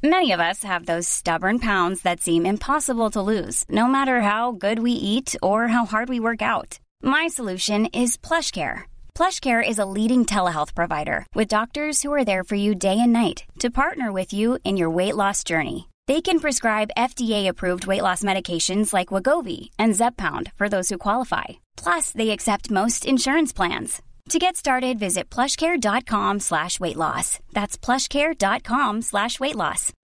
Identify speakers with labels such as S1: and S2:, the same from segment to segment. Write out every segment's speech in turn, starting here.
S1: Many of us have those stubborn pounds that seem impossible to lose, no matter how good we eat or how hard we work out. My solution is PlushCare. PlushCare is a leading telehealth provider with doctors who are there for you day and night to partner with you in your weight loss journey. They can prescribe FDA-approved weight loss medications like Wegovy and Zepbound for those who qualify. Plus, they accept most insurance plans. To get started, visit plushcare.com/weightloss. That's plushcare.com/weightloss.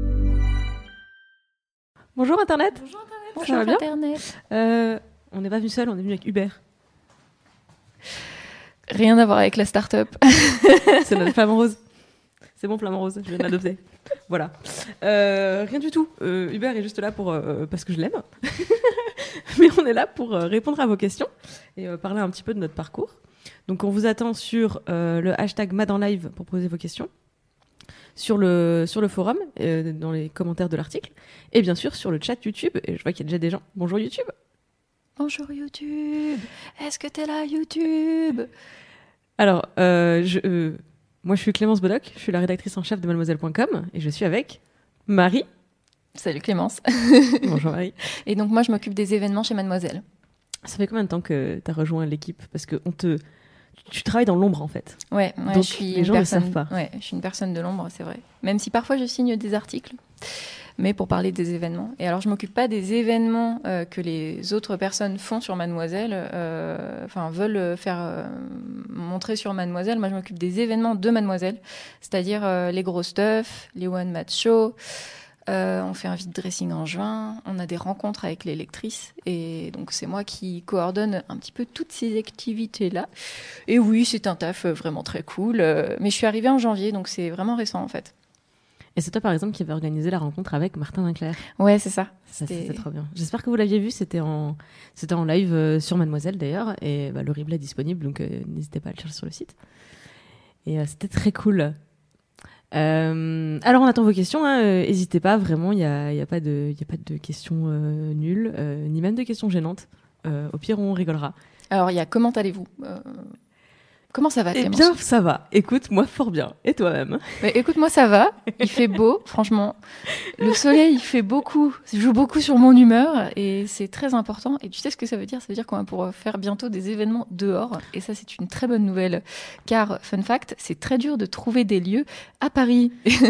S2: Bonjour Internet.
S3: Bonjour Internet.
S2: Bonjour
S3: Internet.
S2: On n'est pas venu seul, on est venu avec Uber.
S3: Rien à voir avec la start-up.
S2: C'est notre flamme rose. C'est bon, flamme rose, je viens de l'adopter. Voilà. Rien du tout. Uber est juste là pour parce que je l'aime. Mais on est là pour répondre à vos questions et parler un petit peu de notre parcours. Donc on vous attend sur le hashtag MadEnLive pour poser vos questions, sur le forum, dans les commentaires de l'article, et bien sûr sur le chat YouTube. Et je vois qu'il y a déjà des gens. Bonjour YouTube.
S3: Bonjour YouTube. Est-ce que t'es là YouTube?
S2: Alors, moi je suis Clémence Bodoc, je suis la rédactrice en chef de mademoiselle.com et je suis avec Marie.
S3: Salut Clémence.
S2: Bonjour Marie.
S3: Et donc moi je m'occupe des événements chez Mademoiselle.
S2: Ça fait combien de temps que tu as rejoint l'équipe? Parce que tu travailles dans l'ombre en fait.
S3: Ouais,
S2: donc
S3: je suis
S2: les gens ne le savent pas.
S3: Ouais, je suis une personne de l'ombre, c'est vrai. Même si parfois je signe des articles, mais pour parler des événements. Et alors je m'occupe pas des événements que les autres personnes font sur Mademoiselle, veulent faire montrer sur Mademoiselle. Moi je m'occupe des événements de Mademoiselle, c'est-à-dire les gros stuff, les one match shows. On fait un vide dressing en juin, on a des rencontres avec les lectrices et donc c'est moi qui coordonne un petit peu toutes ces activités-là. Et oui, c'est un taf vraiment très cool, mais je suis arrivée en janvier donc c'est vraiment récent en fait.
S2: Et c'est toi par exemple qui avait organisé la rencontre avec Martin Winkler.
S3: Ouais, c'est ça.
S2: C'était trop bien. J'espère que vous l'aviez vu, c'était en live sur Mademoiselle d'ailleurs et le replay est disponible donc n'hésitez pas à le chercher sur le site. Et c'était très cool. Alors on attend vos questions, n'hésitez pas, vraiment, il y a pas de questions nulles, ni même de questions gênantes. Au pire, on rigolera.
S3: Alors il y a comment allez-vous? Comment ça va, Clémence?
S2: Eh bien, ça va. Écoute, moi fort bien. Et toi-même?
S3: Écoute, moi ça va. Il fait beau, franchement. Le soleil, il fait beaucoup, joue beaucoup sur mon humeur et c'est très important. Et tu sais ce que ça veut dire? Ça veut dire qu'on va pouvoir faire bientôt des événements dehors. Et ça, c'est une très bonne nouvelle. Car, fun fact, c'est très dur de trouver des lieux à Paris.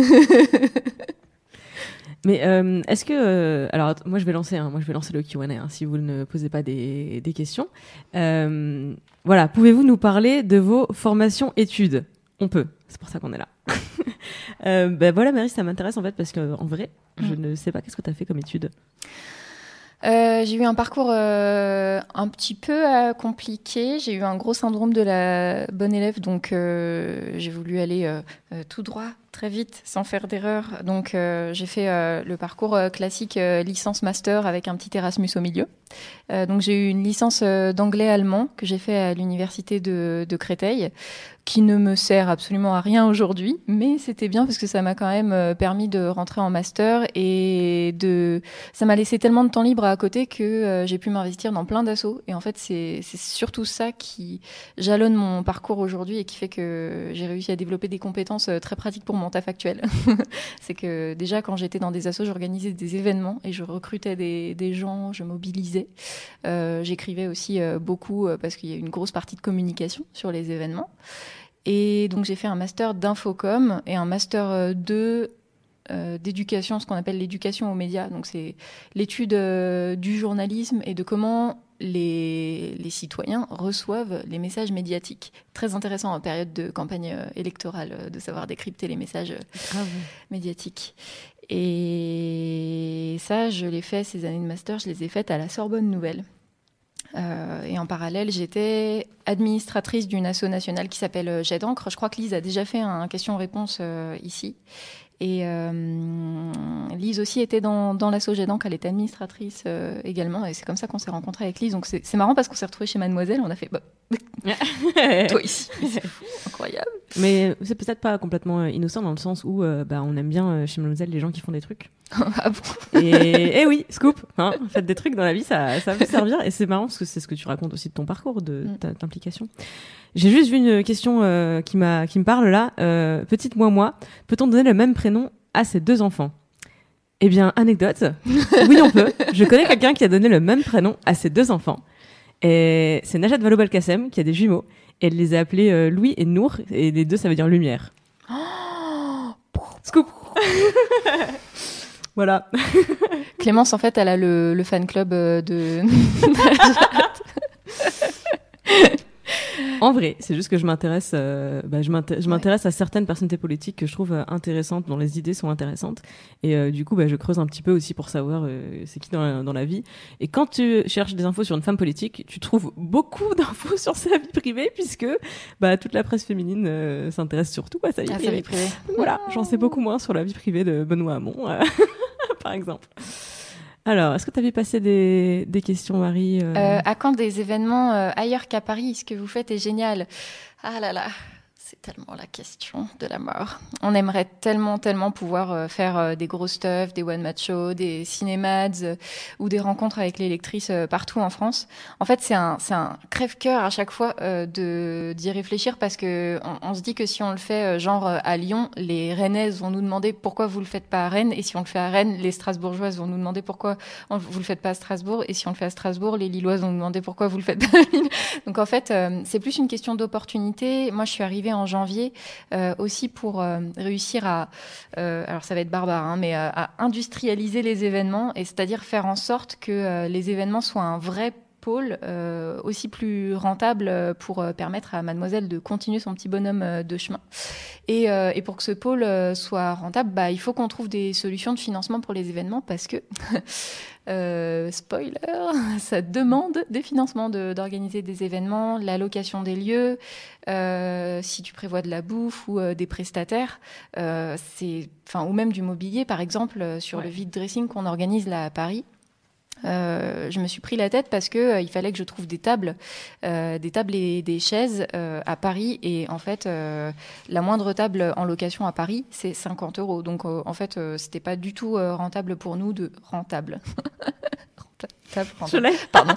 S2: Mais est-ce que... alors, moi, je vais lancer le Q&A, si vous ne posez pas des questions. Voilà, pouvez-vous nous parler de vos formations études? On peut, c'est pour ça qu'on est là. Voilà, Marie, ça m'intéresse en fait, parce qu'en vrai, je ne sais pas qu'est-ce que tu as fait comme études.
S3: J'ai eu un parcours un petit peu compliqué. J'ai eu un gros syndrome de la bonne élève, donc j'ai voulu aller tout droit, très vite, sans faire d'erreur. Donc j'ai fait le parcours classique licence-master avec un petit Erasmus au milieu. Donc j'ai eu une licence d'anglais-allemand que j'ai fait à l'université de Créteil, qui ne me sert absolument à rien aujourd'hui, mais c'était bien parce que ça m'a quand même permis de rentrer en master et ça m'a laissé tellement de temps libre à côté que j'ai pu m'investir dans plein d'assos. Et en fait, c'est surtout ça qui jalonne mon parcours aujourd'hui et qui fait que j'ai réussi à développer des compétences très pratiques pour mon taf actuel. C'est que déjà, quand j'étais dans des assos, j'organisais des événements et je recrutais des gens, je mobilisais. J'écrivais aussi beaucoup parce qu'il y a une grosse partie de communication sur les événements. Et donc j'ai fait un master d'infocom et un master 2 d'éducation, ce qu'on appelle l'éducation aux médias. Donc c'est l'étude du journalisme et de comment les citoyens reçoivent les messages médiatiques. Très intéressant en période de campagne électorale de savoir décrypter les messages médiatiques. Et ça, je l'ai fait, ces années de master, je les ai faites à la Sorbonne Nouvelle. Et en parallèle, j'étais administratrice d'une asso nationale qui s'appelle Jet d'encre. Je crois que Lise a déjà fait un question-réponse ici. Et Lise aussi était dans l'asso Jet d'encre. Elle était administratrice également. Et c'est comme ça qu'on s'est rencontrés avec Lise. Donc c'est marrant parce qu'on s'est retrouvés chez Mademoiselle. On a fait toi ici. C'est fou, incroyable.
S2: Mais c'est peut-être pas complètement innocent dans le sens où on aime bien chez Mademoiselle les gens qui font des trucs.
S3: Ah bon?
S2: Et oui, scoop, faites des trucs dans la vie, ça peut servir. Et c'est marrant parce que c'est ce que tu racontes aussi de ton parcours, de ta implication. J'ai juste vu une question qui me parle là. Petite moi, peut-on donner le même prénom à ses 2 enfants? Eh bien, anecdote, oui on peut. Je connais quelqu'un qui a donné le même prénom à ses 2 enfants. Et c'est Najat Vallaud-Belkacem qui a des jumeaux. Et elle les a appelés Louis et Nour. Et les 2, ça veut dire lumière. Scoop. Voilà.
S3: Clémence, en fait, elle a le fan club de...
S2: En vrai, c'est juste que je m'intéresse à certaines personnalités politiques que je trouve intéressantes, dont les idées sont intéressantes. Et du coup, je creuse un petit peu aussi pour savoir c'est qui dans la vie. Et quand tu cherches des infos sur une femme politique, tu trouves beaucoup d'infos sur sa vie privée, puisque toute la presse féminine s'intéresse surtout à sa vie privée. Voilà, j'en sais beaucoup moins sur la vie privée de Benoît Hamon, par exemple. Alors, est-ce que tu avais passé des questions, Marie
S3: À quand des événements ailleurs qu'à Paris? Ce que vous faites est génial. Ah là là, c'est tellement la question de la mort. On aimerait tellement pouvoir faire des gros stuff, des one-man shows, des cinémads ou des rencontres avec les lectrices partout en France. En fait, c'est un crève-cœur à chaque fois d'y réfléchir parce que on se dit que si on le fait à Lyon, les Rennaises vont nous demander pourquoi vous le faites pas à Rennes, et si on le fait à Rennes, les Strasbourgeoises vont nous demander pourquoi vous le faites pas à Strasbourg, et si on le fait à Strasbourg, les Lilloises vont nous demander pourquoi vous le faites pas à Lille. Donc en fait, c'est plus une question d'opportunité. Moi, je suis arrivée en janvier aussi pour réussir à alors ça va être barbare mais à industrialiser les événements, et c'est-à-dire faire en sorte que les événements soient un vrai pôle aussi plus rentable pour permettre à Mademoiselle de continuer son petit bonhomme de chemin. Et pour que ce pôle soit rentable, il faut qu'on trouve des solutions de financement pour les événements, parce que spoiler, ça demande des financements d'organiser des événements, la location des lieux, si tu prévois de la bouffe ou des prestataires, ou même du mobilier, par exemple, sur le vide dressing qu'on organise là à Paris. Je me suis pris la tête parce que il fallait que je trouve des tables et des chaises à Paris, et en fait la moindre table en location à Paris c'est 50 €. Donc en fait c'était pas du tout rentable pour nous de rentable.
S2: Je l'ai.
S3: Pardon.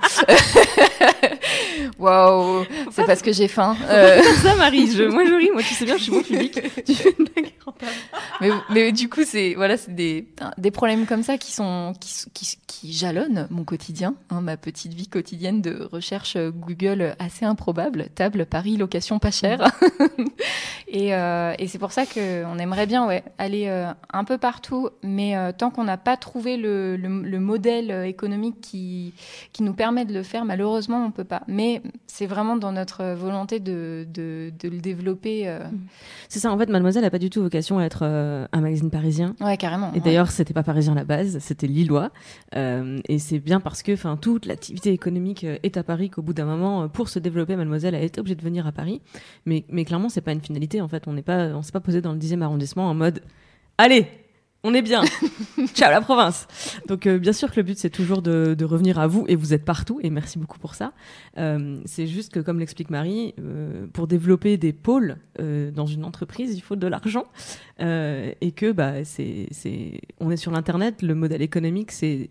S3: Waouh, c'est parce que j'ai faim.
S2: Ça, Marie, moi je ris, moi tu sais bien, je suis bon public. Tu fais une blague rentable.
S3: Mais du coup, c'est des problèmes comme ça qui jalonnent mon quotidien, ma petite vie quotidienne de recherche Google assez improbable, table Paris, location pas chère. Et c'est pour ça qu'on aimerait bien aller un peu partout, mais tant qu'on n'a pas trouvé le modèle économique qui nous permet de le faire, malheureusement on peut pas. Mais c'est vraiment dans notre volonté de le développer.
S2: C'est ça, en fait, Mademoiselle n'a pas du tout vocation à être un magazine parisien.
S3: Ouais, carrément.
S2: Et d'ailleurs, c'était pas parisien à la base, c'était lillois. Et c'est bien parce que toute l'activité économique est à Paris qu'au bout d'un moment, pour se développer, Mademoiselle a été obligée de venir à Paris. Mais clairement, c'est pas une finalité. En fait, on s'est pas posé dans le 10e arrondissement en mode allez, on est bien, ciao la province. Donc bien sûr que le but c'est toujours de revenir à vous, et vous êtes partout, et merci beaucoup pour ça. C'est juste que, comme l'explique Marie, pour développer des pôles dans une entreprise, il faut de l'argent, et que on est sur l'internet, le modèle économique c'est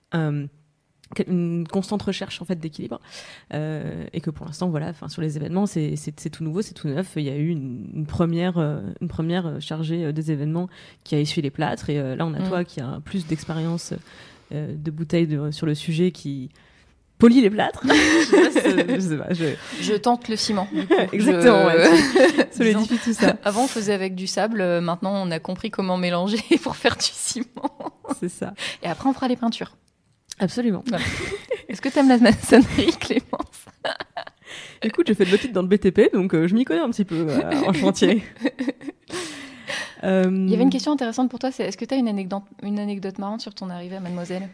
S2: une constante recherche en fait d'équilibre, et que pour l'instant sur les événements c'est tout nouveau, c'est tout neuf. Il y a eu une première chargée des événements qui a essuyé les plâtres, et là on a toi qui a plus d'expérience de bouteilles sur le sujet, qui polie les plâtres. Je sais pas,
S3: je tente le ciment.
S2: Exactement, solidifie tout ça.
S3: Avant on faisait avec du sable, maintenant on a compris comment mélanger pour faire du ciment.
S2: C'est ça.
S3: Et après on fera les peintures.
S2: Absolument.
S3: Voilà. Est-ce que tu aimes la maçonnerie, Clémence?
S2: Écoute, j'ai fait de l'audit dans le BTP, donc je m'y connais un petit peu en chantier.
S3: Il y avait une question intéressante pour toi, c'est est-ce que tu as une anecdote marrante sur ton arrivée à Mademoiselle?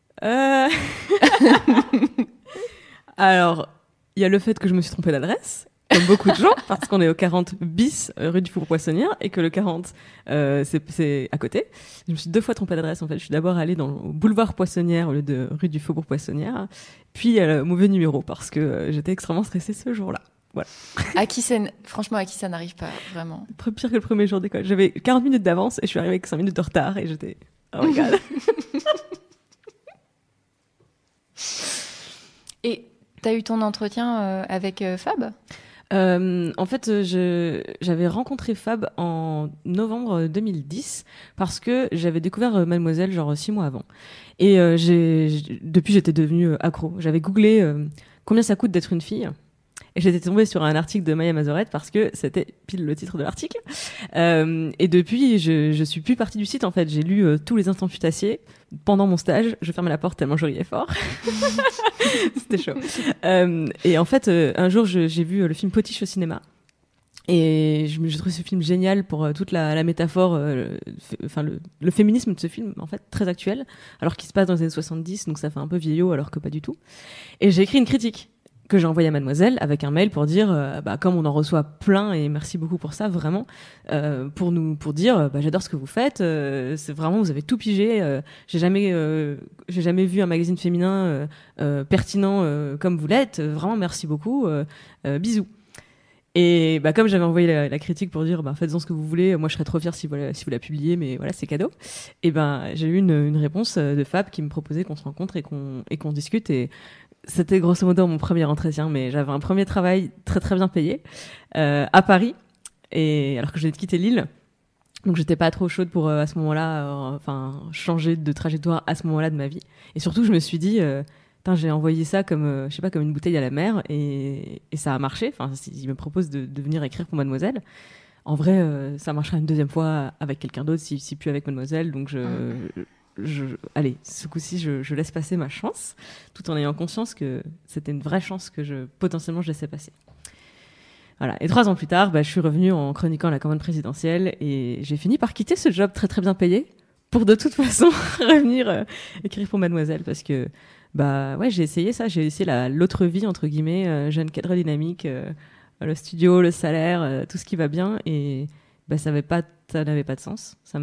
S2: Alors, il y a le fait que je me suis trompée d'adresse, comme beaucoup de gens, parce qu'on est au 40 bis rue du Faubourg-Poissonnière, et que le 40 c'est à côté. Je me suis 2 fois trompée d'adresse en fait. Je suis d'abord allée au boulevard Poissonnière au lieu de rue du Faubourg-Poissonnière, puis le mauvais numéro parce que j'étais extrêmement stressée ce jour-là. Voilà.
S3: Franchement, à qui ça n'arrive pas vraiment.
S2: Pire que le premier jour d'école. J'avais 40 minutes d'avance et je suis arrivée avec 5 minutes de retard, et j'étais oh my god.
S3: Et t'as eu ton entretien avec Fab?
S2: En fait, j'avais rencontré Fab en novembre 2010 parce que j'avais découvert Mademoiselle genre 6 mois avant. Et depuis, j'étais devenue accro. J'avais googlé combien ça coûte d'être une fille. Et j'étais tombée sur un article de Maya Mazorette parce que c'était pile le titre de l'article. Et depuis, je suis plus partie du site en fait. J'ai lu tous les instants futassiers. Pendant mon stage, je fermais la porte tellement je riais fort. C'était chaud. Et en fait, un jour, j'ai vu le film Potiche au cinéma. Et je trouvais ce film génial pour toute la métaphore, le féminisme de ce film, en fait, très actuel, alors qu'il se passe dans les années 70, donc ça fait un peu vieillot, alors que pas du tout. Et j'ai écrit une critique que j'ai envoyée à Mademoiselle avec un mail pour dire, comme on en reçoit plein, et merci beaucoup pour ça, vraiment, pour dire, j'adore ce que vous faites, c'est vraiment, vous avez tout pigé, j'ai jamais vu un magazine féminin pertinent comme vous l'êtes, vraiment merci beaucoup, bisous. Et comme j'avais envoyé la critique pour dire faites-en ce que vous voulez, moi je serais trop fière si vous la publiez, mais voilà, c'est cadeau. Et j'ai eu une réponse de Fab qui me proposait qu'on se rencontre et qu'on discute. Et c'était grosso modo mon premier entretien, mais j'avais un premier travail très très bien payé à Paris, et alors que je venais de quitter Lille. Donc j'étais pas trop chaude pour à ce moment-là changer de trajectoire à ce moment-là de ma vie. Et surtout je me suis dit j'ai envoyé ça comme comme une bouteille à la mer, et ça a marché. Enfin, il me propose de venir écrire pour Mademoiselle. En vrai, ça marchera une deuxième fois avec quelqu'un d'autre, si plus avec Mademoiselle. Donc allez, ce coup-ci, je laisse passer ma chance, tout en ayant conscience que c'était une vraie chance que potentiellement je laissais passer. Voilà. Et 3 ans plus tard, je suis revenue en chroniquant la campagne présidentielle, et j'ai fini par quitter ce job très très bien payé pour de toute façon revenir écrire pour Mademoiselle, parce que j'ai essayé ça, j'ai essayé l'autre vie entre guillemets, jeune cadre dynamique, le studio, le salaire, tout ce qui va bien, et ça n'avait pas de sens, ça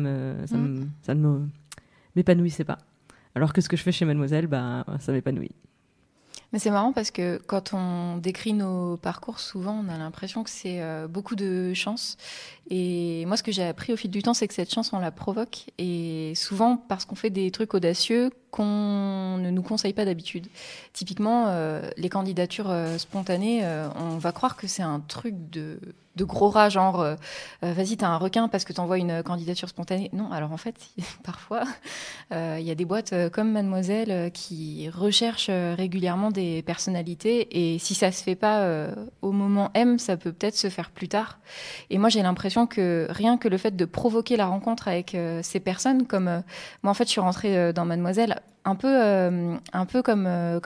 S2: ne m'épanouissait pas. Alors que ce que je fais chez Mademoiselle, ça m'épanouit.
S3: Mais c'est marrant parce que quand on décrit nos parcours, souvent on a l'impression que c'est beaucoup de chance. Et moi, ce que j'ai appris au fil du temps, c'est que cette chance, on la provoque. Et souvent parce qu'on fait des trucs audacieux qu'on ne nous conseille pas d'habitude. Typiquement, les candidatures spontanées, on va croire que c'est un truc de gros rat, genre vas-y, t'as un requin parce que t'envoies une candidature spontanée. Non, alors en fait, parfois, il y a des boîtes comme Mademoiselle qui recherchent régulièrement des personnalités, et si ça se fait pas au moment M, ça peut peut-être se faire plus tard. Et moi, j'ai l'impression que rien que le fait de provoquer la rencontre avec ces personnes, comme moi en fait, je suis rentrée dans Mademoiselle un peu comme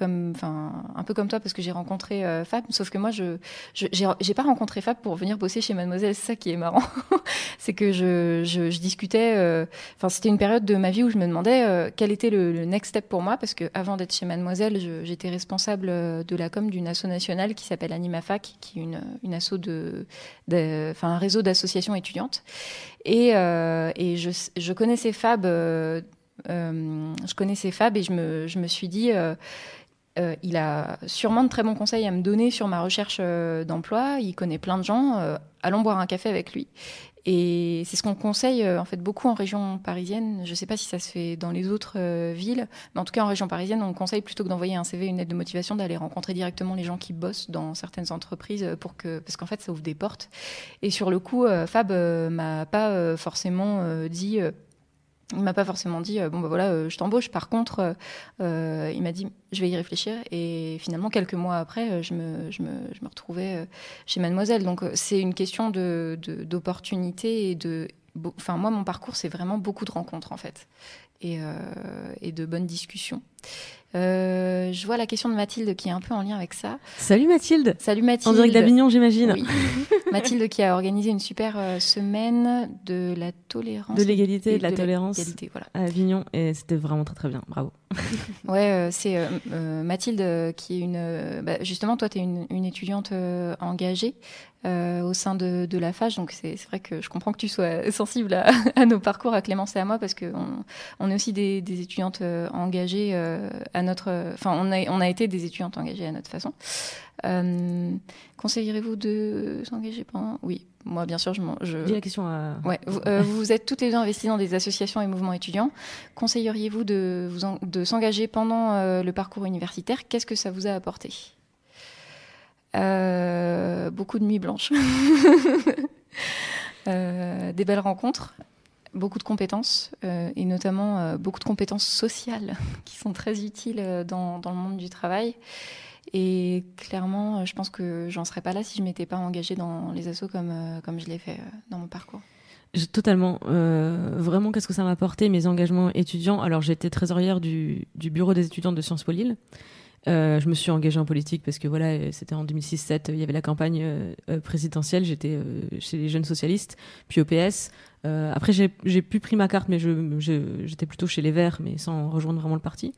S3: toi, parce que j'ai rencontré Fab, sauf que moi j'ai pas rencontré Fab pour venir bosser chez Mademoiselle. C'est ça qui est marrant. C'est que je discutais, c'était une période de ma vie où je me demandais quel était le next step pour moi, parce que avant d'être chez Mademoiselle, j'étais responsable de la com d'une asso nationale qui s'appelle AnimaFac, qui est une asso un réseau d'associations étudiantes, et je connaissais Fab. Je connaissais Fab, et je me suis dit il a sûrement de très bons conseils à me donner sur ma recherche d'emploi, il connaît plein de gens, allons boire un café avec lui. Et c'est ce qu'on conseille en fait beaucoup en région parisienne. Je ne sais pas si ça se fait dans les autres villes, mais en tout cas en région parisienne, on conseille, plutôt que d'envoyer un CV, une lettre de motivation, d'aller rencontrer directement les gens qui bossent dans certaines entreprises, parce qu'en fait ça ouvre des portes. Et sur le coup, Fab m'a pas forcément dit... Il m'a pas forcément dit je t'embauche. Par contre, il m'a dit je vais y réfléchir, et finalement quelques mois après, je me retrouvais chez Mademoiselle. Donc c'est une question d'opportunité et moi mon parcours, c'est vraiment beaucoup de rencontres en fait, et de bonnes discussions. Je vois la question de Mathilde qui est un peu en lien avec ça.
S2: Salut Mathilde.
S3: Salut Mathilde.
S2: En direct d'Avignon, j'imagine.
S3: Oui. Mathilde qui a organisé une super semaine de la tolérance.
S2: De l'égalité et de la tolérance
S3: voilà.
S2: à Avignon, et c'était vraiment très très bien. Bravo.
S3: Ouais, c'est Mathilde qui est justement, toi tu es une étudiante engagée au sein de la FAGE, donc c'est vrai que je comprends que tu sois sensible à nos parcours, à Clémence et à moi, parce qu'on est aussi des étudiantes engagées à notre... Enfin, on a été des étudiantes engagées à notre façon. Conseillerez-vous de s'engager pendant... Oui, moi bien sûr,
S2: Dis la question à...
S3: Ouais, vous êtes toutes les deux investies dans des associations et mouvements étudiants. Conseilleriez-vous de s'engager pendant le parcours universitaire ? Qu'est-ce que ça vous a apporté ? Beaucoup de nuits blanches. Des belles rencontres. Beaucoup de compétences, et notamment beaucoup de compétences sociales qui sont très utiles dans le monde du travail. Et clairement, je pense que j'en serais pas là si je m'étais pas engagée dans les assos comme je l'ai fait dans mon parcours.
S2: Totalement. Vraiment, qu'est-ce que ça m'a apporté, mes engagements étudiants. Alors, j'étais trésorière du bureau des étudiants de Sciences Po Lille. Je me suis engagée en politique parce que voilà, c'était en 2006-2007, il y avait la campagne présidentielle, j'étais chez les jeunes socialistes, puis au PS. Après, j'ai plus pris ma carte, mais j'étais plutôt chez les Verts, mais sans rejoindre vraiment le parti.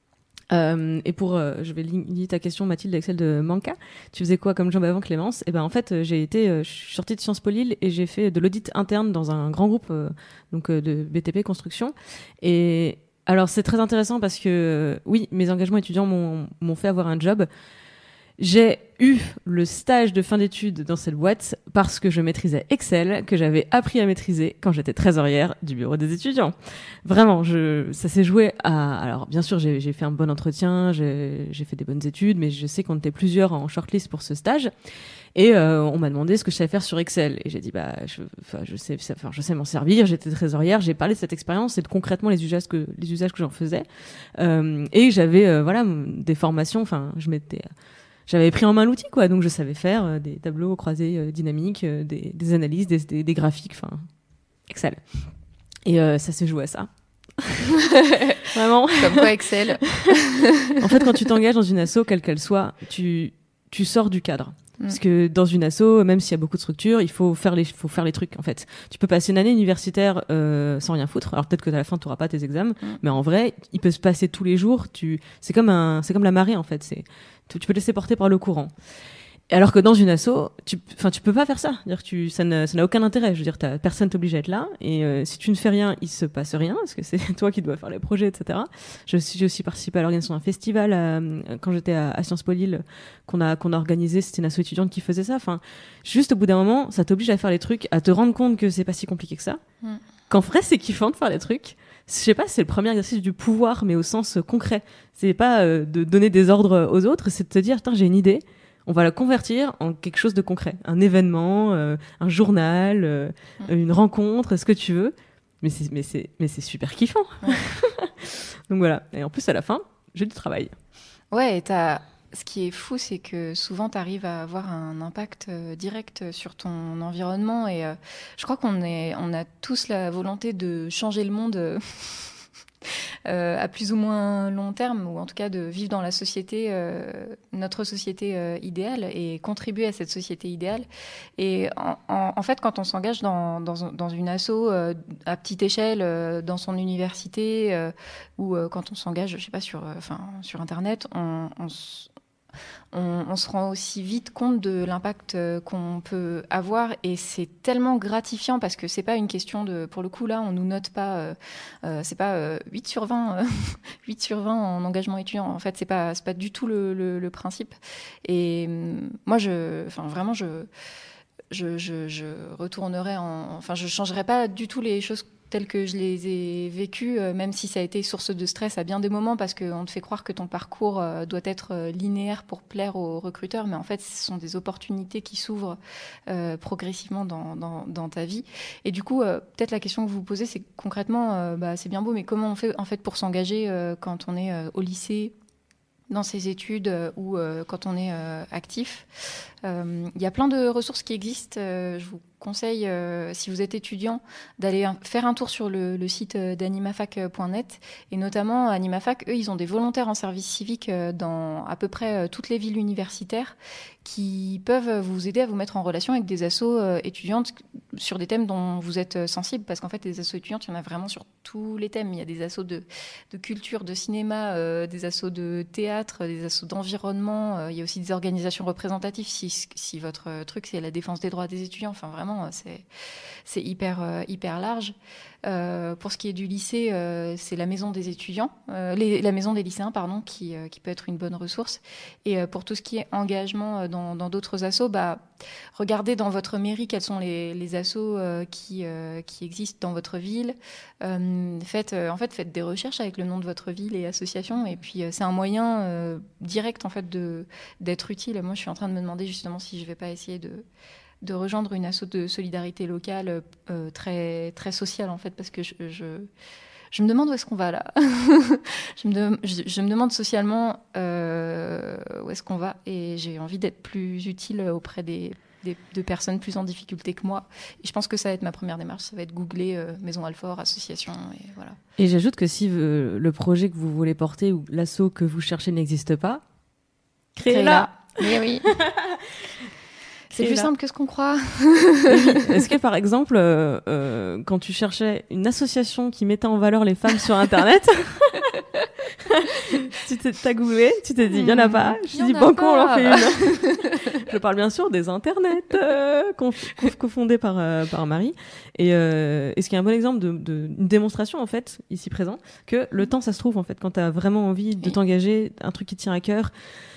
S2: Et je vais lier ta question, Mathilde, avec celle de Manka. Tu faisais quoi comme job avant, Clémence? Et ben en fait, je suis sortie de Sciences Po Lille et j'ai fait de l'audit interne dans un grand groupe de BTP construction. Et alors c'est très intéressant parce que oui, mes engagements étudiants m'ont fait avoir un job. J'ai eu le stage de fin d'études dans cette boîte parce que je maîtrisais Excel, que j'avais appris à maîtriser quand j'étais trésorière du bureau des étudiants. Vraiment, ça s'est joué à... Alors, bien sûr, j'ai fait un bon entretien, j'ai fait des bonnes études, mais je sais qu'on était plusieurs en shortlist pour ce stage. Et on m'a demandé ce que je savais faire sur Excel. Et j'ai dit, je sais m'en servir, j'étais trésorière, j'ai parlé de cette expérience et de concrètement les usages que j'en faisais. Et j'avais, des formations, j'avais pris en main l'outil, quoi. Donc, je savais faire des tableaux croisés dynamiques, des analyses, des graphiques, Excel. Et ça s'est joué à ça. Vraiment.
S3: Comme quoi, Excel.
S2: En fait, quand tu t'engages dans une asso, quelle qu'elle soit, tu sors du cadre. Parce que dans une asso, même s'il y a beaucoup de structures, il faut faire les trucs, en fait. Tu peux passer une année universitaire sans rien foutre. Alors peut-être que à la fin, tu n'auras pas tes examens. Mais en vrai, il peut se passer tous les jours. C'est comme la marée, en fait. Tu peux te laisser porter par le courant. Alors que dans une asso, tu peux pas faire ça. Ça n'a aucun intérêt. Je veux dire, personne t'oblige à être là. Et si tu ne fais rien, il se passe rien, parce que c'est toi qui dois faire les projets, etc. J'ai aussi participé à l'organisation d'un festival quand j'étais à Sciences Po Lille qu'on a organisé. C'était une asso étudiante qui faisait ça. Juste au bout d'un moment, ça t'oblige à faire les trucs, à te rendre compte que c'est pas si compliqué que ça. Qu'en vrai, c'est kiffant de faire les trucs. Je sais pas, c'est le premier exercice du pouvoir, mais au sens concret. C'est pas de donner des ordres aux autres, c'est de te dire, j'ai une idée. On va la convertir en quelque chose de concret. Un événement, un journal, une rencontre, ce que tu veux. Mais c'est super kiffant. Ouais. Donc voilà. Et en plus, à la fin, j'ai du travail.
S3: Ouais, et ce qui est fou, c'est que souvent, tu arrives à avoir un impact direct sur ton environnement. Et je crois qu'on a tous la volonté de changer le monde à plus ou moins long terme, ou en tout cas de vivre dans la société, notre société idéale, et contribuer à cette société idéale. Et en fait, quand on s'engage dans une asso à petite échelle, dans son université, ou quand on s'engage, je sais pas, sur Internet, on se rend aussi vite compte de l'impact qu'on peut avoir, et c'est tellement gratifiant parce que c'est pas une question de, pour le coup là on nous note pas, c'est pas 8 sur 20 8 sur 20 en engagement étudiant, en fait c'est pas du tout le principe. Et moi je retournerais je changerais pas du tout les choses telles que je les ai vécues, même si ça a été source de stress à bien des moments, parce qu'on te fait croire que ton parcours doit être linéaire pour plaire aux recruteurs, mais en fait, ce sont des opportunités qui s'ouvrent progressivement dans ta vie. Et du coup, peut-être la question que vous vous posez, c'est concrètement, c'est bien beau, mais comment on fait en fait pour s'engager quand on est au lycée, dans ses études, ou quand on est actif. Il y a plein de ressources qui existent. Je vous conseille, si vous êtes étudiant, d'aller faire un tour sur le site d'animafac.net. Et notamment, Animafac, eux, ils ont des volontaires en service civique dans à peu près toutes les villes universitaires qui peuvent vous aider à vous mettre en relation avec des assos étudiantes sur des thèmes dont vous êtes sensible. Parce qu'en fait, des assos étudiantes, il y en a vraiment sur tous les thèmes. Il y a des assos de culture, de cinéma, des assos de théâtre, des assos d'environnement. Il y a aussi des organisations représentatives si votre truc, c'est la défense des droits des étudiants. Enfin, vraiment, vraiment, c'est hyper large. Pour ce qui est du lycée, c'est la maison des étudiants, la maison des lycéens, pardon, qui peut être une bonne ressource. Et pour tout ce qui est engagement dans d'autres assos, regardez dans votre mairie quels sont les assos qui existent dans votre ville. Faites des recherches avec le nom de votre ville et association. Et puis c'est un moyen direct en fait d'être utile. Moi, je suis en train de me demander justement si je vais pas essayer de rejoindre une asso de solidarité locale très, très sociale, en fait, parce que je me demande où est-ce qu'on va, là. je me demande socialement où est-ce qu'on va, et j'ai envie d'être plus utile auprès de personnes plus en difficulté que moi. Et je pense que ça va être ma première démarche, ça va être googler Maison Alfort, association, et voilà.
S2: Et j'ajoute que si le projet que vous voulez porter ou l'asso que vous cherchez n'existe pas, créez-la.
S3: Mais oui. C'est plus simple que ce qu'on croit.
S2: Est-ce que, par exemple, quand tu cherchais une association qui mettait en valeur les femmes sur Internet, t'as googlé, tu t'es dit, il n'y en a pas. Je dis, banco, on en fait une. Je parle bien sûr des Internets cofondés par Marie. Et ce qui est un bon exemple d'une démonstration, en fait, ici présent, que le temps, ça se trouve, en fait, quand t'as vraiment envie de t'engager, un truc qui te tient à cœur.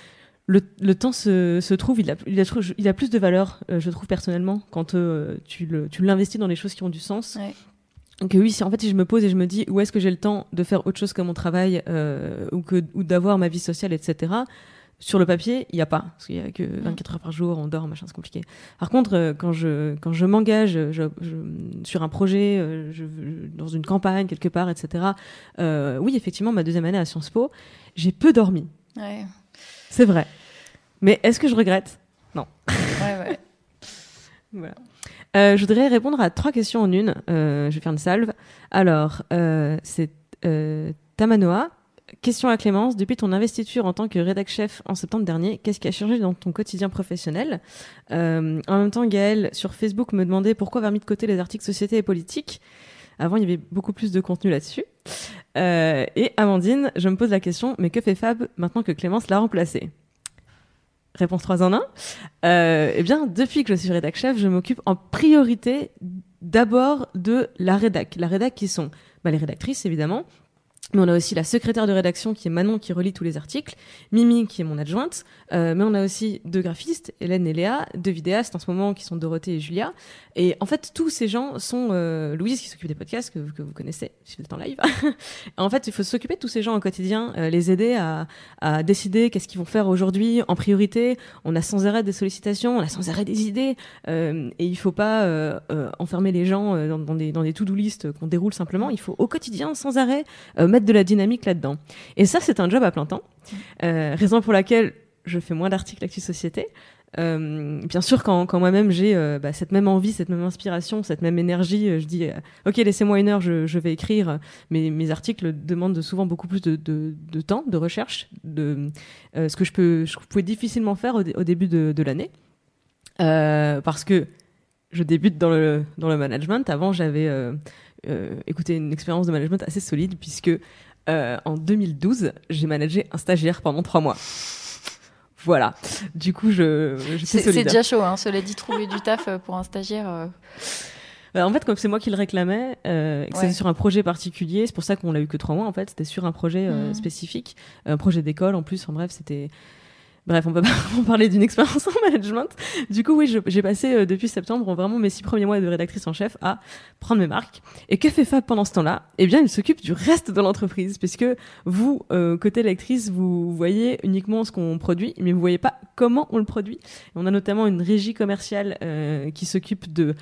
S2: Le temps se trouve, il a plus de valeur, je trouve personnellement, quand tu l'investis dans les choses qui ont du sens. Ouais. Donc oui, si en fait si je me pose et je me dis où est-ce que j'ai le temps de faire autre chose que mon travail ou d'avoir ma vie sociale, etc. Sur le papier, il n'y a pas, parce qu'il n'y a que 24 heures par jour, on dort, machin, c'est compliqué. Par contre, quand je m'engage sur un projet, dans une campagne quelque part, etc. Oui, effectivement, ma deuxième année à Sciences Po, j'ai peu dormi.
S3: Ouais.
S2: C'est vrai. Mais est-ce que je regrette ? Non.
S3: Ouais.
S2: Voilà. Je voudrais répondre à 3 questions en une. Je vais faire une salve. Alors, c'est Tamanoa. Question à Clémence. Depuis ton investiture en tant que rédac-chef en septembre dernier, qu'est-ce qui a changé dans ton quotidien professionnel ? En même temps, Gaëlle, sur Facebook, me demandait pourquoi avoir mis de côté les articles société et politique. Avant, il y avait beaucoup plus de contenu là-dessus. Et Amandine, je me pose la question, mais que fait Fab maintenant que Clémence l'a remplacée ? Réponse 3 en 1. Eh bien, depuis que je suis rédac chef, je m'occupe en priorité d'abord de la rédac. La rédac qui sont les rédactrices, évidemment. Mais on a aussi la secrétaire de rédaction qui est Manon qui relit tous les articles, Mimi qui est mon adjointe, mais on a aussi 2 graphistes, Hélène et Léa, 2 vidéastes en ce moment qui sont Dorothée et Julia. Et en fait, tous ces gens sont Louise qui s'occupe des podcasts que vous connaissez si vous êtes en live. En fait, il faut s'occuper de tous ces gens au quotidien, les aider à décider qu'est-ce qu'ils vont faire aujourd'hui en priorité. On a sans arrêt des sollicitations, on a sans arrêt des idées, et il faut pas enfermer les gens dans des to-do list qu'on déroule simplement. Il faut au quotidien, sans arrêt, mettre de la dynamique là-dedans. Et ça, c'est un job à plein temps. Raison pour laquelle je fais moins d'articles Actu Société. Bien sûr, quand moi-même j'ai cette même envie, cette même inspiration, cette même énergie, je dis ok, laissez-moi 1 heure, je vais écrire. Mais mes articles demandent souvent beaucoup plus de temps, de recherche, ce que je pouvais difficilement faire au début de l'année, parce que je débute dans le management. Avant, j'avais écouté une expérience de management assez solide, puisque en 2012, j'ai managé un stagiaire pendant 3 mois. Voilà. Du coup, j'étais solide.
S3: C'est déjà chaud, hein. Cela dit, trouver du taf pour un stagiaire.
S2: En fait, comme c'est moi qui le réclamais, et que c'était sur un projet particulier, c'est pour ça qu'on l'a eu que 3 mois, en fait. C'était sur un projet spécifique, un projet d'école, en plus. En bref, c'était... Bref, on peut pas vraiment parler d'une expérience en management. Du coup, oui, j'ai passé depuis septembre vraiment mes 6 premiers mois de rédactrice en chef à prendre mes marques. Et que fait Fab pendant ce temps-là ? Eh bien, il s'occupe du reste de l'entreprise, puisque vous, côté lectrice, vous voyez uniquement ce qu'on produit, mais vous voyez pas comment on le produit. Et on a notamment une régie commerciale qui s'occupe de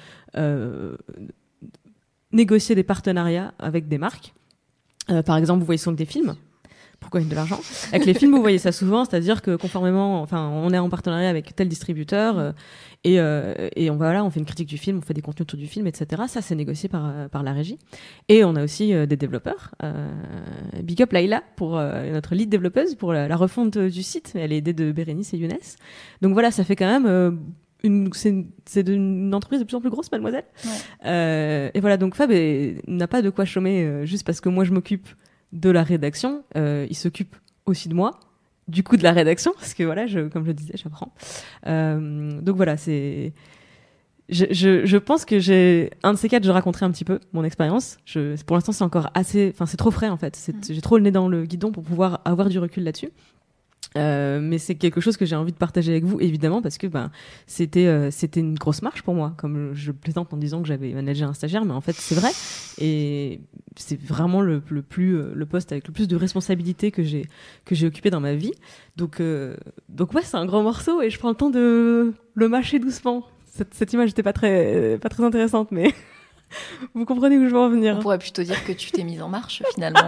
S2: négocier des partenariats avec des marques. Par exemple, vous voyez souvent des films. Pourquoi il y a de l'argent ? Avec les films, vous voyez ça souvent, c'est-à-dire que conformément, on est en partenariat avec tel distributeur et on fait une critique du film, on fait des contenus autour du film, etc. Ça, c'est négocié par la régie. Et on a aussi des développeurs. Big up Laïla pour notre lead développeuse pour la refonte du site. Elle est aidée de Bérénice et Younes. Donc voilà, ça fait quand même c'est une entreprise de plus en plus grosse, mademoiselle. Ouais. Et voilà, donc Fab n'a pas de quoi chômer juste parce que moi je m'occupe de la rédaction, il s'occupe aussi de moi, du coup de la rédaction, parce que voilà, comme je disais, j'apprends. Donc voilà, Je pense que un de ces quatre, je raconterai un petit peu mon expérience. Pour l'instant, c'est encore assez, c'est trop frais en fait. J'ai trop le nez dans le guidon pour pouvoir avoir du recul là-dessus. Mais c'est quelque chose que j'ai envie de partager avec vous, évidemment, parce que c'était une grosse marche pour moi. Comme je plaisante en disant que j'avais managé un stagiaire, mais en fait c'est vrai. Et c'est vraiment le poste avec le plus de responsabilités que j'ai occupé dans ma vie. Donc ouais, c'est un grand morceau et je prends le temps de le mâcher doucement. Cette image n'était pas très intéressante, mais vous comprenez où je veux en venir.
S3: On pourrait plutôt dire que tu t'es mise en marche finalement.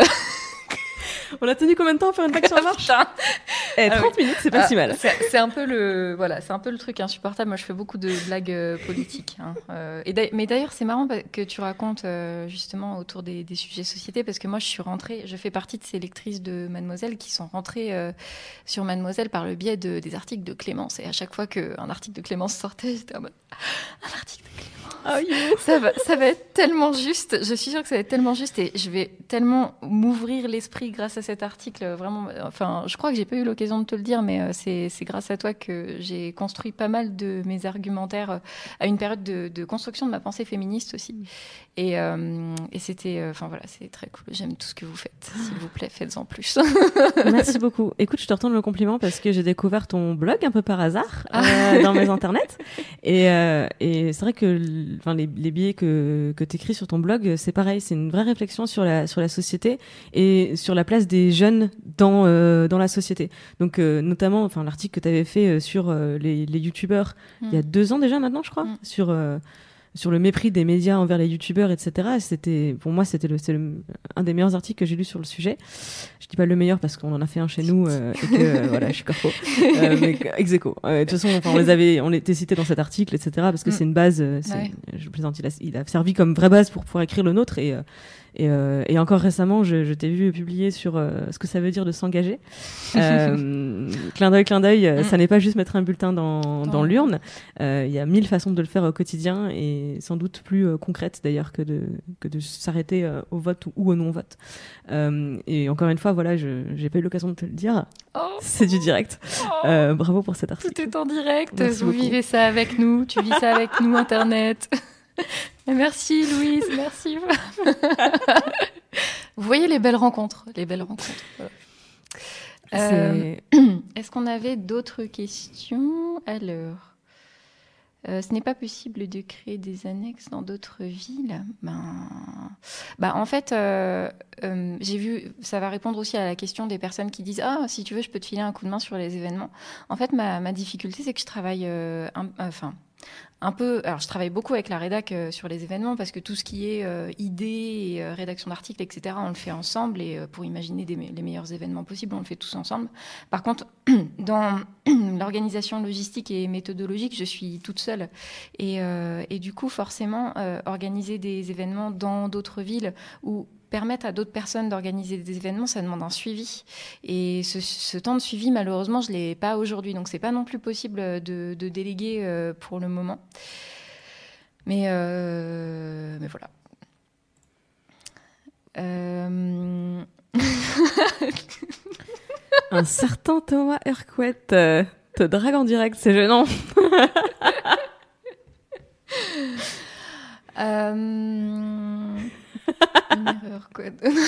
S2: On a tenu combien de temps à faire une blague sur la marche ? 30 minutes, c'est pas si mal.
S3: C'est un peu le truc insupportable. Moi, je fais beaucoup de blagues politiques. Mais d'ailleurs, c'est marrant que tu racontes justement autour des sujets société, parce que moi, je fais partie de ces lectrices de Mademoiselle qui sont rentrées sur Mademoiselle par le biais des articles de Clémence. Et à chaque fois qu'un article de Clémence sortait, j'étais en mode un article de Clémence. Oh, ça va être tellement juste. Je suis sûre que ça va être tellement juste et je vais tellement m'ouvrir l'esprit grâce à cet article. Vraiment, enfin, je crois que j'ai pas eu l'occasion de te le dire, mais c'est grâce à toi que j'ai construit pas mal de mes argumentaires à une période de construction de ma pensée féministe aussi. Et c'était, c'est très cool. J'aime tout ce que vous faites. S'il vous plaît, faites-en plus.
S2: Merci beaucoup. Écoute, je te retourne le compliment parce que j'ai découvert ton blog un peu par hasard dans mes internets. Et c'est vrai que les billets que t'écris sur ton blog, c'est pareil. C'est une vraie réflexion sur la société et sur la place des jeunes dans la société. Donc notamment, l'article que t'avais fait sur les youtubeurs il y a 2 ans déjà maintenant, je crois, sur le mépris des médias envers les youtubeurs, etc. Pour moi, c'était un des meilleurs articles que j'ai lu sur le sujet. Je dis pas le meilleur parce qu'on en a fait un chez nous et que voilà, je suis corpo. Mais ex aequo. De toute façon, on était cités dans cet article, etc. Parce que c'est une base. Je plaisante, il a servi comme vraie base pour pouvoir écrire le nôtre et encore récemment, je t'ai vu publier sur ce que ça veut dire de s'engager. Clin d'œil, ça n'est pas juste mettre un bulletin dans l'urne. Il y a 1000 façons de le faire au quotidien et sans doute plus concrètes d'ailleurs que de s'arrêter au vote ou au non-vote. Et encore une fois, voilà, j'ai pas eu l'occasion de te le dire. C'est du direct. Bravo pour cet article.
S3: Tout est en direct.
S2: Merci
S3: vous
S2: beaucoup.
S3: Vivez ça avec nous. Tu vis ça avec nous, Internet. Merci Louise, merci. Vous voyez les belles rencontres. Voilà. Est-ce qu'on avait d'autres questions ? Alors, ce n'est pas possible de créer des annexes dans d'autres villes. En fait, j'ai vu, ça va répondre aussi à la question des personnes qui disent si tu veux, je peux te filer un coup de main sur les événements. En fait, ma difficulté, c'est que je travaille alors je travaille beaucoup avec la rédac sur les événements parce que tout ce qui est idées et rédaction d'articles, etc., on le fait ensemble et pour imaginer les meilleurs événements possibles, on le fait tous ensemble. Par contre, dans l'organisation logistique et méthodologique, je suis toute seule et du coup, forcément, organiser des événements dans d'autres villes ou permettre à d'autres personnes d'organiser des événements, ça demande un suivi. Et ce temps de suivi, malheureusement, je ne l'ai pas aujourd'hui. Donc, ce n'est pas non plus possible de déléguer pour le moment. Mais voilà.
S2: Un certain Thomas Hercouet te drague en direct, c'est gênant.
S3: Une erreur, quoi.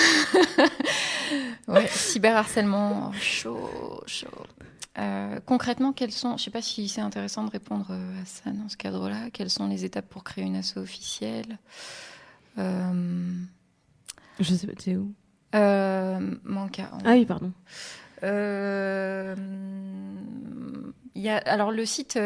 S3: Ouais, cyberharcèlement, chaud. Concrètement, quelles sont, je ne sais pas si c'est intéressant de répondre à ça dans ce cadre-là, quelles sont les étapes pour créer une asso officielle
S2: Je sais pas, tu es où
S3: Manca.
S2: Ah oui, pardon.
S3: Alors le site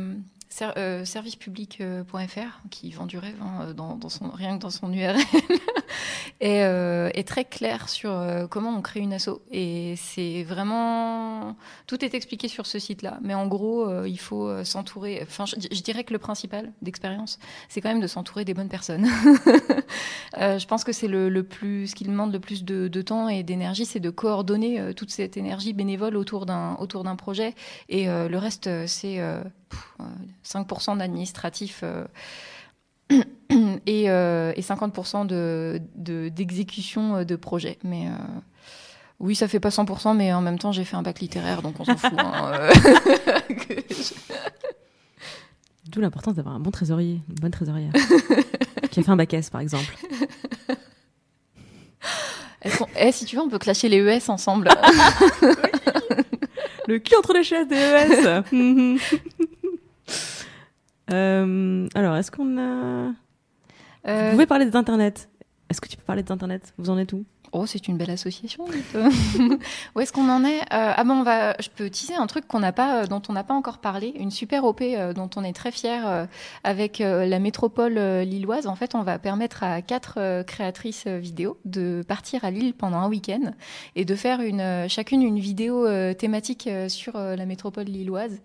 S3: servicepublic.fr qui vend du rêve rien que dans son URL est très clair sur comment on crée une asso et c'est vraiment tout est expliqué sur ce site-là, mais en gros il faut s'entourer, enfin je dirais que le principal d'expérience c'est quand même de s'entourer des bonnes personnes. Je pense que c'est ce qui demande le plus de temps et d'énergie, c'est de coordonner toute cette énergie bénévole autour d'un projet et le reste c'est 5% d'administratif et 50% d'exécution de projet. Mais oui, ça fait pas 100%, mais en même temps, j'ai fait un bac littéraire, donc on s'en fout.
S2: D'où l'importance d'avoir un bon trésorier, une bonne trésorière. Qui a fait un bac S, par exemple.
S3: Si tu veux, on peut clasher les ES ensemble.
S2: Le cul entre les chaises des ES. Alors, est-ce qu'on a... Vous pouvez parler des internets. Est-ce que tu peux parler des internets ? Vous en êtes où ?
S3: Oh, c'est une belle association. Où est-ce qu'on en est ? Je peux teaser un truc dont on n'a pas encore parlé, une super OP dont on est très fiers avec la métropole lilloise. En fait, on va permettre à 4 créatrices vidéo de partir à Lille pendant un week-end et de faire chacune une vidéo thématique sur la métropole lilloise.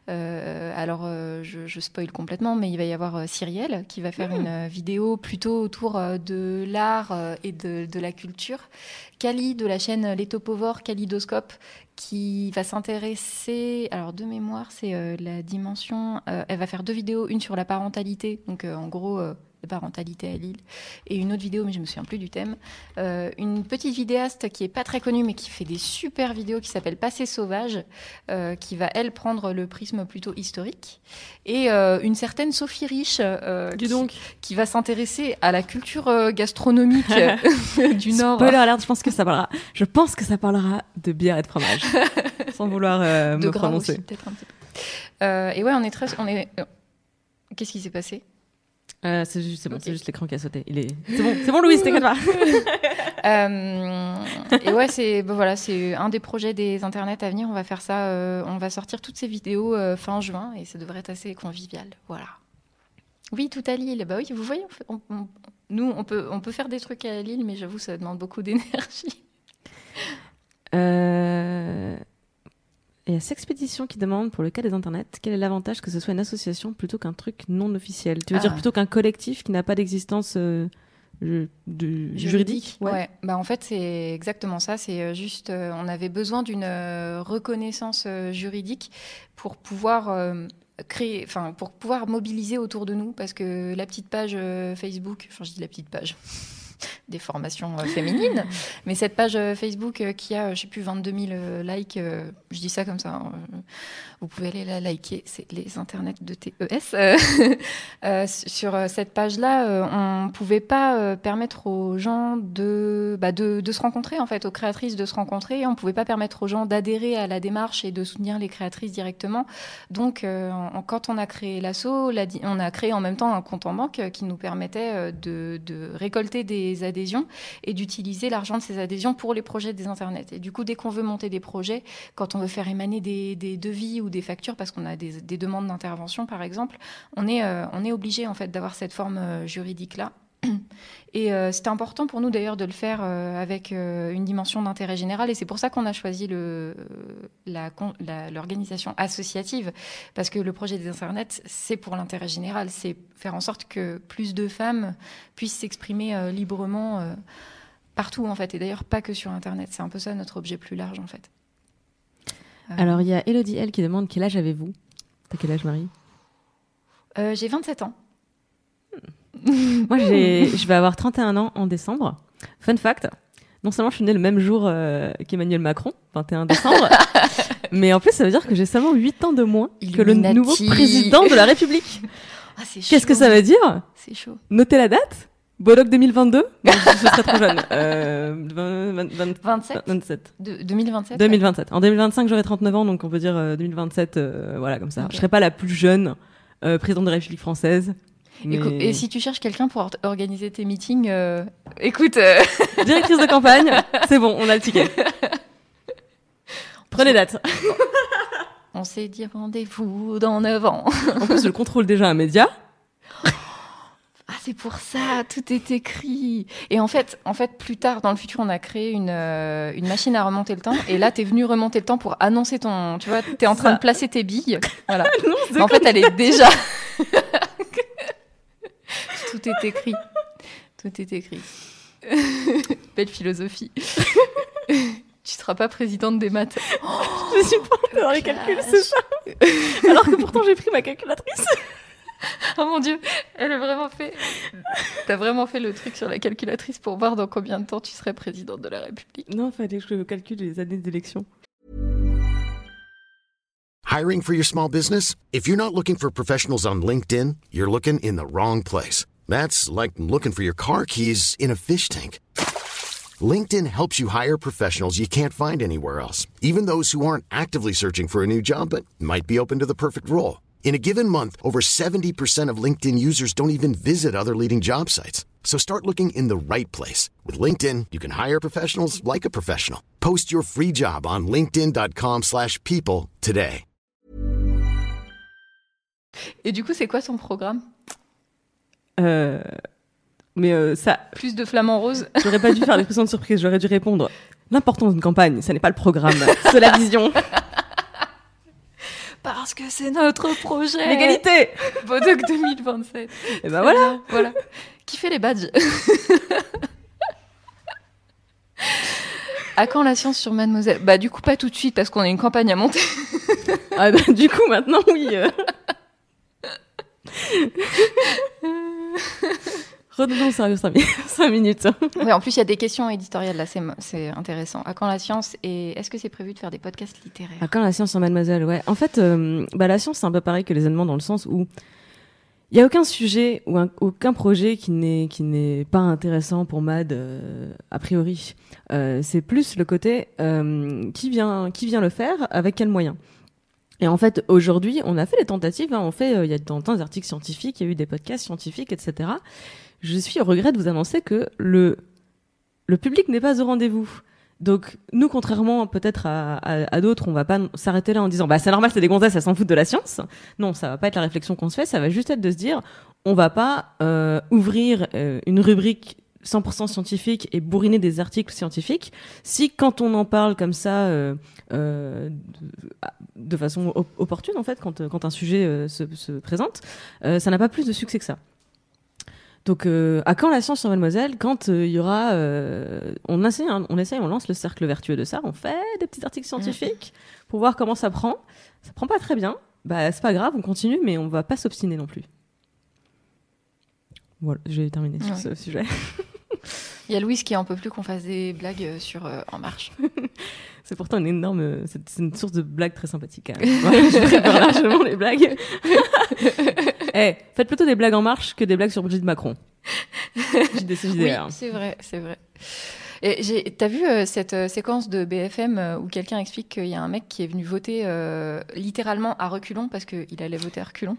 S3: Je spoil complètement, mais il va y avoir Cyrielle qui va faire une vidéo plutôt autour de l'art et de la culture. Kali de la chaîne Les Topovores, Kalidoscope, qui va s'intéresser, alors de mémoire, c'est la dimension, elle va faire 2 vidéos, une sur la parentalité, donc en gros la parentalité à Lille, et une autre vidéo, mais je me souviens plus du thème, une petite vidéaste qui est pas très connue, mais qui fait des super vidéos, qui s'appelle Passé Sauvage, qui va, elle, prendre le prisme plutôt historique, et une certaine Sophie Riche, qui va s'intéresser à la culture gastronomique du Nord.
S2: Spoiler alert, je pense que ça parlera de bière et de fromage, sans vouloir me prononcer.
S3: Aussi, peut-être un petit peu. Et ouais, Qu'est-ce qui s'est passé ?
S2: C'est juste l'écran qui a sauté. C'est bon, Louise, t'inquiète pas.
S3: Et ouais, c'est un des projets des internets à venir. On va faire ça. On va sortir toutes ces vidéos fin juin et ça devrait être assez convivial. Voilà. Oui, tout à Lille. Bah oui, vous voyez, nous, on peut faire des trucs à Lille, mais j'avoue, ça demande beaucoup d'énergie.
S2: Il y a Sexpédition qui demande, pour le cas des internets, quel est l'avantage que ce soit une association plutôt qu'un truc non officiel ? Tu veux dire plutôt qu'un collectif qui n'a pas d'existence juridique ?
S3: Ouais. Bah, en fait, c'est exactement ça. C'est juste, on avait besoin d'une reconnaissance juridique pour pouvoir pour pouvoir mobiliser autour de nous, parce que la petite page Facebook, je dis la petite page... des formations féminines, mais cette page Facebook qui a, 22 000 likes, je dis ça comme ça, vous pouvez aller la liker, c'est les internets de TES. Sur cette page-là, on ne pouvait pas permettre aux gens de se rencontrer, en fait, aux créatrices de se rencontrer, on ne pouvait pas permettre aux gens d'adhérer à la démarche et de soutenir les créatrices directement. Donc, quand on a créé l'asso, on a créé en même temps un compte en banque qui nous permettait de récolter des adhésions et d'utiliser l'argent de ces adhésions pour les projets des internets. Et du coup, dès qu'on veut monter des projets, quand on veut faire émaner des devis ou des factures, parce qu'on a des demandes d'intervention, par exemple, on est obligé, en fait, d'avoir cette forme juridique-là. Et c'était important pour nous d'ailleurs de le faire avec une dimension d'intérêt général, et c'est pour ça qu'on a choisi l'organisation associative, parce que le projet des internets, c'est pour l'intérêt général, c'est faire en sorte que plus de femmes puissent s'exprimer librement partout, en fait, et d'ailleurs pas que sur Internet. C'est un peu ça notre objet plus large, en fait.
S2: Alors il y a Elodie L qui demande quel âge avez-vous ? T'as quel âge, Marie ?
S3: J'ai 27 ans.
S2: Moi, je vais avoir 31 ans en décembre. Fun fact, non seulement je suis née le même jour qu'Emmanuel Macron, 21 décembre, mais en plus, ça veut dire que j'ai seulement 8 ans de moins que le nouveau président de la République.
S3: Ah, c'est chaud.
S2: Qu'est-ce que ça veut dire ?
S3: C'est chaud.
S2: Notez la date. Bollock 2022. Non, je serais trop jeune. 27.
S3: 2027.
S2: 2027. Ouais. En 2025, j'aurai 39 ans, donc on peut dire 2027, voilà, comme ça. Okay. Je serai pas la plus jeune présidente de la République française. Mais...
S3: Et si tu cherches quelqu'un pour organiser tes meetings, écoute...
S2: Directrice de campagne, c'est bon, on a le ticket. Prenez date.
S3: On s'est dit rendez-vous dans 9 ans.
S2: En plus, je contrôle déjà un média.
S3: Ah, c'est pour ça, tout est écrit. Et en fait, plus tard, dans le futur, on a créé une machine à remonter le temps. Et là, t'es venu remonter le temps pour annoncer ton... Tu vois, t'es en train de placer tes billes. Voilà. Non, en fait, elle est déjà... Tout est écrit. Tout est écrit. Belle philosophie. Tu seras pas présidente des maths.
S2: Je suis pas dans les calculs, c'est ça. Alors que pourtant, j'ai pris ma calculatrice.
S3: Oh mon Dieu, elle a vraiment fait... T'as vraiment fait le truc sur la calculatrice pour voir dans combien de temps tu serais présidente de la République.
S2: Non, il fallait que je calcule les années d'élection.
S4: Hiring for your small business? If you're not looking for professionals on LinkedIn, you're looking in the wrong place. That's like looking for your car keys in a fish tank. LinkedIn helps you hire professionals you can't find anywhere else, even those who aren't actively searching for a new job but might be open to the perfect role. In a given month, over 70% of LinkedIn users don't even visit other leading job sites. So start looking in the right place. With LinkedIn, you can hire professionals like a professional. Post your free job on linkedin.com/people today.
S3: Et du coup, c'est quoi son programme ?
S2: Ça...
S3: Plus de flamants roses.
S2: J'aurais pas dû faire l'expression de surprise, j'aurais dû répondre l'importance d'une campagne, ça n'est pas le programme, c'est la vision.
S3: Parce que c'est notre projet.
S2: L'égalité.
S3: Bodoc 2027.
S2: Et ben voilà.
S3: Voilà. Qui fait les badges ? À quand la science sur Mademoiselle ? Bah du coup pas tout de suite parce qu'on a une campagne à monter.
S2: Ah bah du coup maintenant oui. Redevenons sérieux 5 minutes.
S3: Ouais, en plus, il y a des questions éditoriales, là, c'est intéressant. À quand la science et est-ce que c'est prévu de faire des podcasts littéraires ?
S2: À quand la science sur Mademoiselle, ouais. En fait, la science, c'est un peu pareil que les événements dans le sens où il n'y a aucun sujet ou aucun projet qui n'est pas intéressant pour Mad, a priori. C'est plus le côté qui vient le faire, avec quels moyens. Et en fait, aujourd'hui, on a fait des tentatives. Hein, il y a de temps en temps des articles scientifiques, il y a eu des podcasts scientifiques, etc. Je suis au regret de vous annoncer que le public n'est pas au rendez-vous. Donc, nous, contrairement peut-être à d'autres, on va pas s'arrêter là en disant, c'est normal, c'est des gonzesses, elles s'en foutent de la science. Non, ça va pas être la réflexion qu'on se fait, ça va juste être de se dire, on va pas ouvrir une rubrique 100% scientifique et bourriner des articles scientifiques si quand on en parle comme ça de façon opportune en fait quand un sujet se présente, ça n'a pas plus de succès que ça. Donc à quand la science sur Mademoiselle, quand il y aura on essaye, on lance le cercle vertueux de ça, on fait des petits articles scientifiques pour voir comment ça prend pas très bien, c'est pas grave, on continue, mais on va pas s'obstiner non plus. Voilà, j'ai terminé sur ce sujet.
S3: Il y a Louise qui en peut plus qu'on fasse des blagues sur En Marche.
S2: C'est pourtant une énorme... C'est une source de blagues très sympathique. Hein. Ouais, je prépare largement les blagues. Faites plutôt des blagues En Marche que des blagues sur Brigitte Macron.
S3: Oui, c'est vrai. Et t'as vu cette séquence de BFM où quelqu'un explique qu'il y a un mec qui est venu voter littéralement à reculons parce qu'il allait voter à reculons.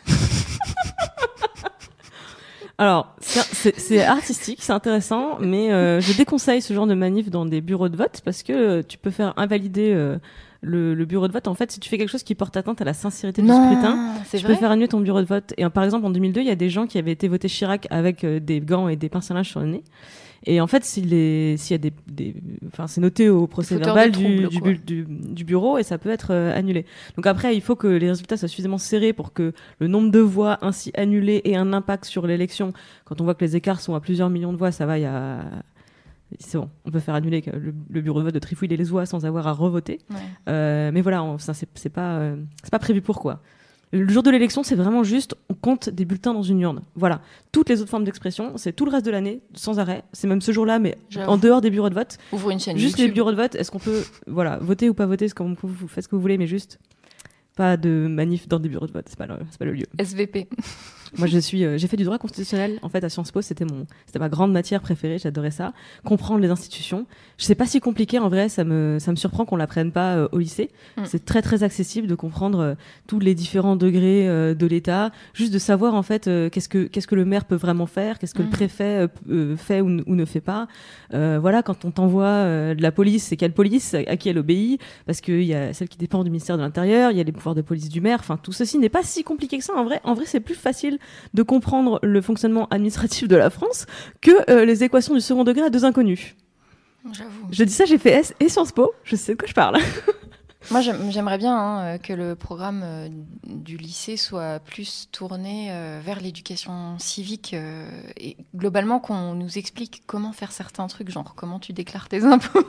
S2: Alors, c'est artistique, c'est intéressant, mais je déconseille ce genre de manif dans des bureaux de vote parce que tu peux faire invalider le bureau de vote. En fait, si tu fais quelque chose qui porte atteinte à la sincérité du scrutin, tu peux faire annuler ton bureau de vote. Et par exemple, en 2002, il y a des gens qui avaient été votés Chirac avec des gants et des pinces à linge sur le nez. Et en fait, s'il y a c'est noté au procès verbal du bureau et ça peut être annulé. Donc après, il faut que les résultats soient suffisamment serrés pour que le nombre de voix ainsi annulées ait un impact sur l'élection. Quand on voit que les écarts sont à plusieurs millions de voix, ça va, c'est bon, on peut faire annuler le bureau de vote de trifouiller les voix sans avoir à revoter. Ouais. Mais voilà, c'est pas prévu pour quoi. Le jour de l'élection, c'est vraiment juste, on compte des bulletins dans une urne. Voilà. Toutes les autres formes d'expression, c'est tout le reste de l'année, sans arrêt. C'est même ce jour-là, mais en dehors des bureaux de vote.
S3: Ouvre une chaîne
S2: juste
S3: YouTube.
S2: Les bureaux de vote, est-ce qu'on peut, voter ou pas voter, vous faites ce que vous voulez, mais juste pas de manif dans des bureaux de vote, c'est pas le lieu.
S3: SVP.
S2: Moi, j'ai fait du droit constitutionnel, en fait, à Sciences Po, c'était ma grande matière préférée, j'adorais ça. Comprendre les institutions. C'est pas si compliqué, en vrai, ça me surprend qu'on l'apprenne pas au lycée. C'est très, très accessible de comprendre tous les différents degrés de l'État. Juste de savoir, en fait, qu'est-ce que le maire peut vraiment faire, qu'est-ce que le préfet fait ou ne fait pas. Voilà, quand on t'envoie de la police, c'est quelle police, à qui elle obéit, parce qu'il y a celle qui dépend du ministère de l'Intérieur, il y a les pouvoirs de police du maire, enfin, tout ceci n'est pas si compliqué que ça, en vrai, c'est plus facile de comprendre le fonctionnement administratif de la France que les équations du second degré à deux inconnus.
S3: J'avoue.
S2: Je dis ça, j'ai fait S et Sciences Po, je sais de quoi je parle.
S3: Moi, j'aimerais bien que le programme du lycée soit plus tourné vers l'éducation civique et globalement qu'on nous explique comment faire certains trucs, genre comment tu déclares tes impôts.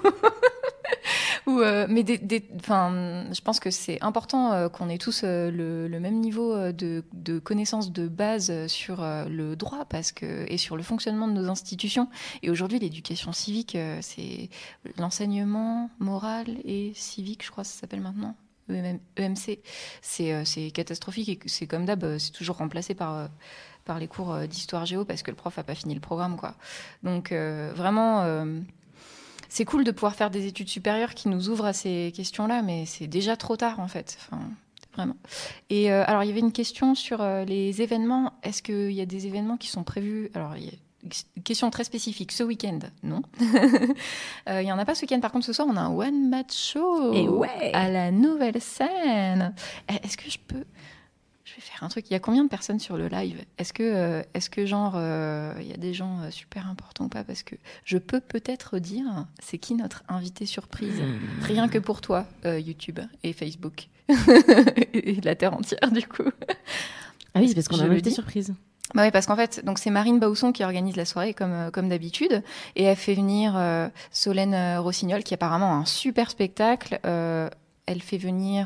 S3: Mais je pense que c'est important qu'on ait tous le même niveau de connaissance de base sur le droit et sur le fonctionnement de nos institutions. Et aujourd'hui, l'éducation civique, c'est l'enseignement moral et civique, je crois que ça s'appelle maintenant. EMC, c'est catastrophique et c'est comme d'hab, c'est toujours remplacé par les cours d'histoire géo parce que le prof n'a pas fini le programme, quoi. Donc vraiment, c'est cool de pouvoir faire des études supérieures qui nous ouvrent à ces questions-là, mais c'est déjà trop tard en fait. Enfin, vraiment. Et alors, il y avait une question sur les événements. Est-ce qu'il y a des événements qui sont prévus? Alors, il y a une question très spécifique. Ce week-end, non. Il n'y en a pas ce week-end. Par contre, ce soir, on a un one-match show
S2: Et ouais,
S3: à la Nouvelle Scène. Est-ce que je vais faire un truc. Il y a combien de personnes sur le live? Est-ce que genre, il y a des gens super importants ou pas? Parce que je peux peut-être dire, c'est qui notre invité surprise? Rien que pour toi, YouTube et Facebook. Et la Terre entière, du coup.
S2: Ah oui, c'est parce qu'on a
S3: Je
S2: un
S3: le
S2: invité
S3: dis.
S2: surprise.
S3: Bah oui, parce qu'en fait, donc c'est Marine Bausson qui organise la soirée comme d'habitude, et elle fait venir Solène Rossignol, qui est apparemment un super spectacle. Elle fait venir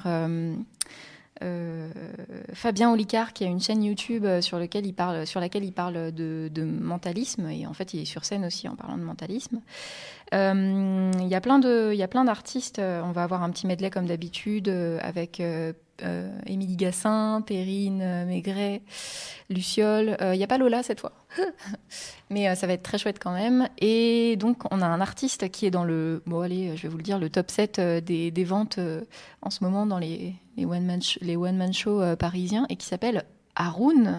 S3: Fabien Olicard, qui a une chaîne YouTube sur laquelle il parle de mentalisme, et en fait il est sur scène aussi en parlant de mentalisme. Il y a plein d'artistes. On va avoir un petit medley comme d'habitude avec Émilie Gassin, Perrine Maigret, Luciole. Il n'y a pas Lola cette fois, mais ça va être très chouette quand même. Et donc on a un artiste qui est dans le, bon allez, je vais vous le dire, le top 7 des ventes en ce moment dans les one-man shows parisiens, et qui s'appelle Haroun,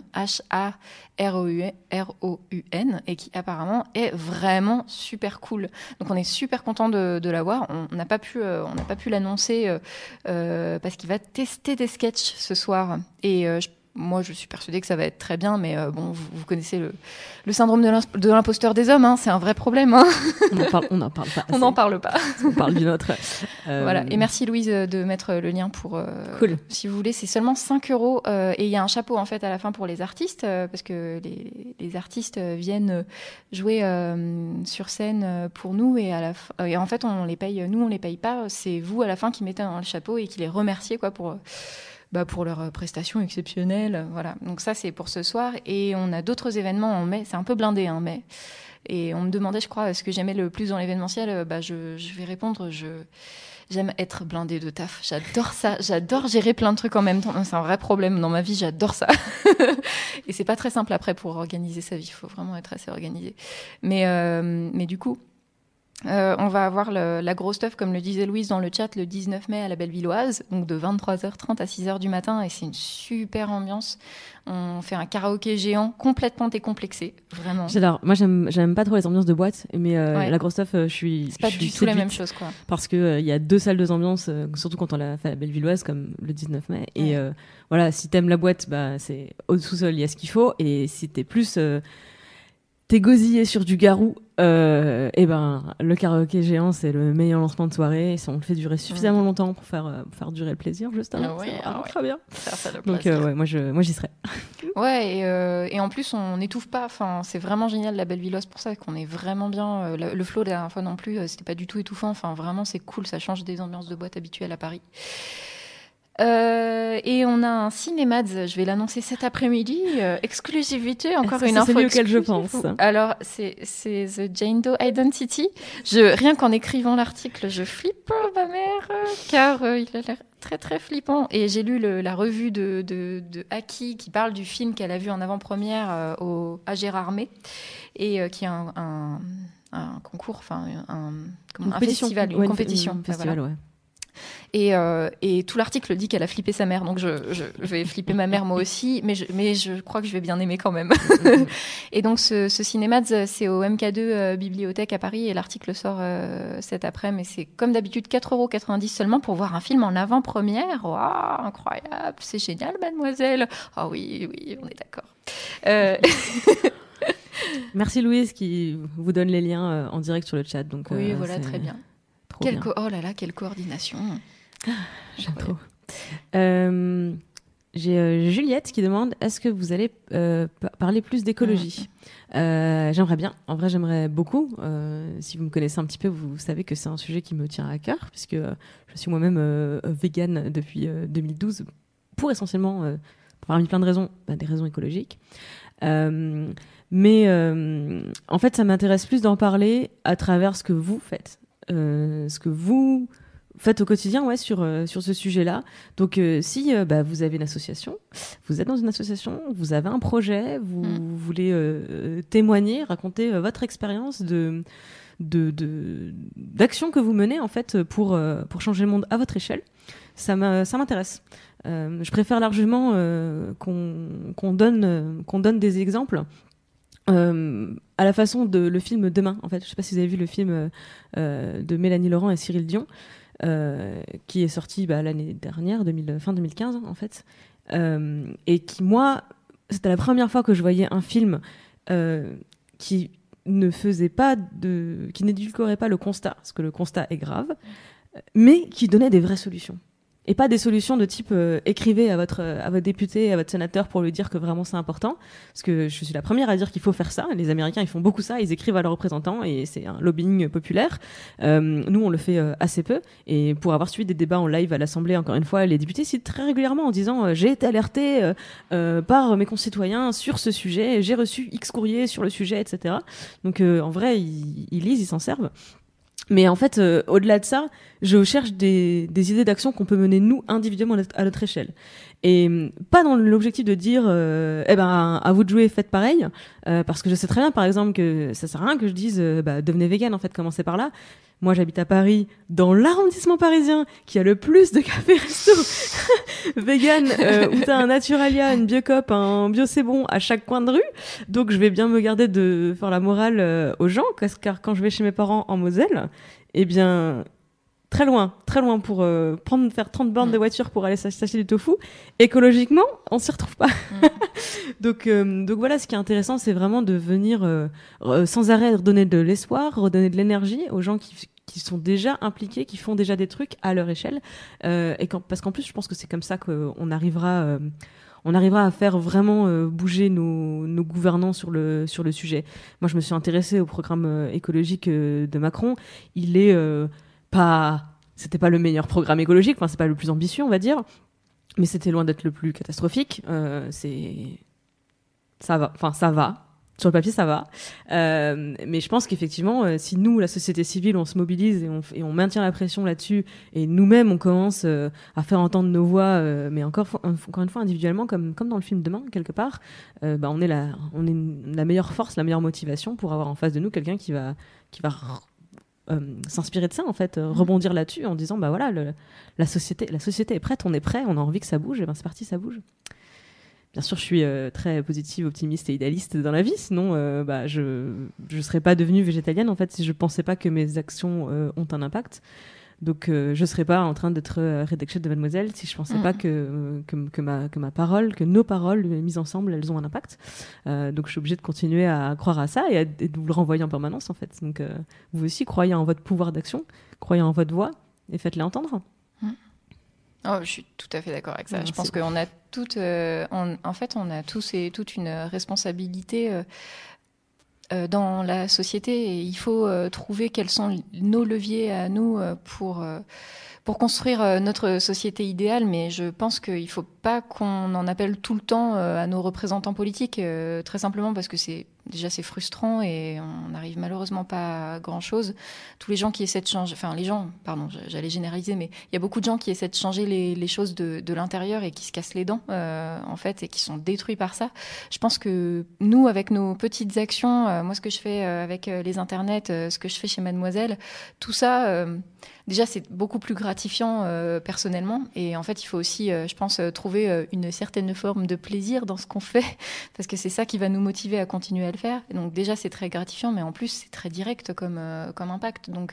S3: Haroun, et qui apparemment est vraiment super cool. Donc on est super content de l'avoir. On n'a pas pu l'annoncer parce qu'il va tester des sketchs ce soir. Et moi, je suis persuadée que ça va être très bien, mais bon, vous connaissez le syndrome de l'imposteur des hommes, hein, c'est un vrai problème. Hein.
S2: On n'en parle pas.
S3: On n'en parle pas.
S2: On parle d'une autre.
S3: Voilà. Et merci Louise de mettre le lien pour.
S2: Cool.
S3: Si vous voulez, c'est seulement 5 € et il y a un chapeau en fait à la fin pour les artistes parce que les artistes viennent jouer sur scène pour nous et à la et en fait on les paye. Nous on les paye pas. C'est vous à la fin qui mettez dans le chapeau et qui les remerciez quoi pour leur prestation exceptionnelle. Voilà. Donc ça, c'est pour ce soir. Et on a d'autres événements en mai. C'est un peu blindé, hein, mai. Et on me demandait, je crois, ce que j'aimais le plus dans l'événementiel. Je vais répondre, j'aime être blindée de taf. J'adore ça. J'adore gérer plein de trucs en même temps. C'est un vrai problème dans ma vie. J'adore ça. Et c'est pas très simple après pour organiser sa vie. Il faut vraiment être assez organisé. Mais du coup... on va avoir la grosse stuff, comme le disait Louise dans le chat, le 19 mai à la Bellevilloise, donc de 23h30 à 6h du matin, et c'est une super ambiance. On fait un karaoké géant complètement décomplexé, vraiment.
S2: J'adore. Moi, j'aime pas trop les ambiances de boîte, mais
S3: Ouais.
S2: la grosse stuff, je suis.
S3: C'est pas
S2: je suis
S3: du tout la
S2: séduite
S3: même chose, quoi.
S2: Parce que y a 2 salles, 2 ambiances, surtout quand on l'a fait à la Bellevilloise, comme le 19 mai.
S3: Ouais.
S2: Et voilà, si t'aimes la boîte, c'est au sous-sol, il y a ce qu'il faut. Et si t'es plus t'es gosillé sur du garou, et le karaoké géant, c'est le meilleur lancement de soirée. Et on le fait durer suffisamment longtemps pour faire durer le plaisir, justement.
S3: Ouais,
S2: C'est vraiment
S3: ouais.
S2: très bien.
S3: Ça le
S2: Donc,
S3: plaisir.
S2: ouais, moi, j'y serai.
S3: Ouais, et en plus, on n'étouffe pas. Enfin, c'est vraiment génial, la Bellevilloise, pour ça qu'on est vraiment bien. Le flow, la dernière fois non plus, c'était pas du tout étouffant. Enfin, vraiment, c'est cool. Ça change des ambiances de boîte habituelles à Paris. Et on a un Cinémads, je vais l'annoncer cet après-midi, exclusivité, encore
S2: Est-ce
S3: une
S2: que c'est
S3: info
S2: celui auquel je
S3: exclusive.
S2: pense?
S3: Alors, c'est The Jane Doe Identity. Rien qu'en écrivant l'article, je flippe, ma mère, car il a l'air très très flippant. Et j'ai lu la revue de Aki qui parle du film qu'elle a vu en avant-première à Gérardmer, et qui est un concours, enfin un festival, une compétition.
S2: Un festival,
S3: Voilà.
S2: ouais.
S3: Et tout l'article dit qu'elle a flippé sa mère, donc je vais flipper ma mère moi aussi, mais je crois que je vais bien aimer quand même. Et donc ce Cinémads, c'est au MK2 Bibliothèque à Paris, et l'article sort cet après, mais c'est comme d'habitude 4,90 € seulement pour voir un film en avant-première. Waouh, incroyable, c'est génial, mademoiselle. Ah oui, on est d'accord.
S2: Merci Louise qui vous donne les liens en direct sur le chat. Donc,
S3: Oui, voilà,
S2: c'est
S3: très bien.
S2: trop bien.
S3: Oh là là, quelle coordination.
S2: J'aime trop. J'ai Juliette qui demande, est-ce que vous allez parler plus d'écologie? J'aimerais bien. En vrai, j'aimerais beaucoup. Si vous me connaissez un petit peu, vous savez que c'est un sujet qui me tient à cœur, puisque je suis moi-même végane depuis 2012, pour essentiellement, parmi plein de raisons, des raisons écologiques. Mais en fait, ça m'intéresse plus d'en parler à travers ce que vous faites. Ce que vous faites au quotidien sur ce sujet-là. Donc si vous avez une association, vous êtes dans une association, vous avez un projet, vous voulez témoigner, raconter votre expérience d'action que vous menez en fait pour changer le monde à votre échelle, ça m'intéresse. Je préfère largement qu'on donne des exemples à la façon de le film Demain. En fait, je sais pas si vous avez vu le film de Mélanie Laurent et Cyril Dion, qui est sorti l'année dernière, fin 2015 en fait, et qui, moi, c'était la première fois que je voyais un film qui n'édulcorait pas le constat, parce que le constat est grave, mais qui donnait des vraies solutions. Et pas des solutions de type écrivez à votre député, à votre sénateur pour lui dire que vraiment c'est important. Parce que je suis la première à dire qu'il faut faire ça. Les Américains, ils font beaucoup ça. Ils écrivent à leurs représentants et c'est un lobbying populaire. Nous, on le fait assez peu. Et pour avoir suivi des débats en live à l'Assemblée, encore une fois, les députés citent très régulièrement en disant j'ai été alerté par mes concitoyens sur ce sujet, j'ai reçu X courriers sur le sujet, etc. Donc en vrai, ils lisent, ils s'en servent. Mais en fait, au-delà de ça, je cherche des idées d'action qu'on peut mener nous individuellement à notre échelle. Et pas dans l'objectif de dire à vous de jouer, faites pareil, parce que je sais très bien par exemple que ça sert à rien que je dise devenez vegan, en fait, commencez par là. Moi, j'habite à Paris, dans l'arrondissement parisien qui a le plus de cafés-resto vegan, où t'as un Naturalia, une Biocop, un Bio C'est Bon à chaque coin de rue. Donc, je vais bien me garder de faire la morale aux gens, car quand je vais chez mes parents en Moselle, eh bien, très loin pour faire 30 bornes de voiture pour aller s'acheter du tofu. Écologiquement, on s'y retrouve pas. Donc voilà, ce qui est intéressant, c'est vraiment de venir sans arrêt redonner de l'espoir, redonner de l'énergie aux gens qui sont déjà impliqués, qui font déjà des trucs à leur échelle. Parce qu'en plus, je pense que c'est comme ça qu'on arrivera à faire vraiment bouger nos gouvernants sur le sujet. Moi, je me suis intéressée au programme écologique de Macron. Il est c'était pas le meilleur programme écologique, enfin c'est pas le plus ambitieux, on va dire, mais c'était loin d'être le plus catastrophique. Ça va. Sur le papier, ça va. Mais je pense qu'effectivement, si nous, la société civile, on se mobilise et on maintient la pression là-dessus, et nous-mêmes, on commence à faire entendre nos voix, mais encore une fois, individuellement, comme dans le film Demain, quelque part, on est la meilleure force, la meilleure motivation pour avoir en face de nous quelqu'un qui va s'inspirer de ça, en fait, rebondir là-dessus en disant voilà, la société est prête, on est prêt, on a envie que ça bouge, et c'est parti, ça bouge. Bien sûr, je suis très positive, optimiste et idéaliste dans la vie, sinon je serais pas devenue végétalienne en fait si je pensais pas que mes actions ont un impact. Donc je serais pas en train d'être rédactrice de Mademoiselle si je pensais pas que ma parole, que nos paroles mises ensemble, elles ont un impact. Donc je suis obligée de continuer à croire à ça et de vous le renvoyer en permanence en fait. Donc vous aussi, croyez en votre pouvoir d'action, croyez en votre voix et faites-les entendre.
S3: Oh, je suis tout à fait d'accord avec ça. Je pense qu'on a on a tous et toute une responsabilité dans la société et il faut trouver quels sont nos leviers à nous pour construire notre société idéale. Mais je pense qu'il ne faut pas qu'on en appelle tout le temps à nos représentants politiques, très simplement parce que c'est frustrant et on n'arrive malheureusement pas à grand-chose. Tous les gens qui essaient de changer, j'allais généraliser, mais il y a beaucoup de gens qui essaient de changer les choses de l'intérieur et qui se cassent les dents, en fait, et qui sont détruits par ça. Je pense que nous, avec nos petites actions, moi, ce que je fais avec les internets, ce que je fais chez Mademoiselle, tout ça, déjà, c'est beaucoup plus gratifiant personnellement. Et en fait, il faut aussi, je pense, trouver une certaine forme de plaisir dans ce qu'on fait, parce que c'est ça qui va nous motiver à continuer à le faire. Et donc déjà, c'est très gratifiant, mais en plus, c'est très direct comme impact. Donc,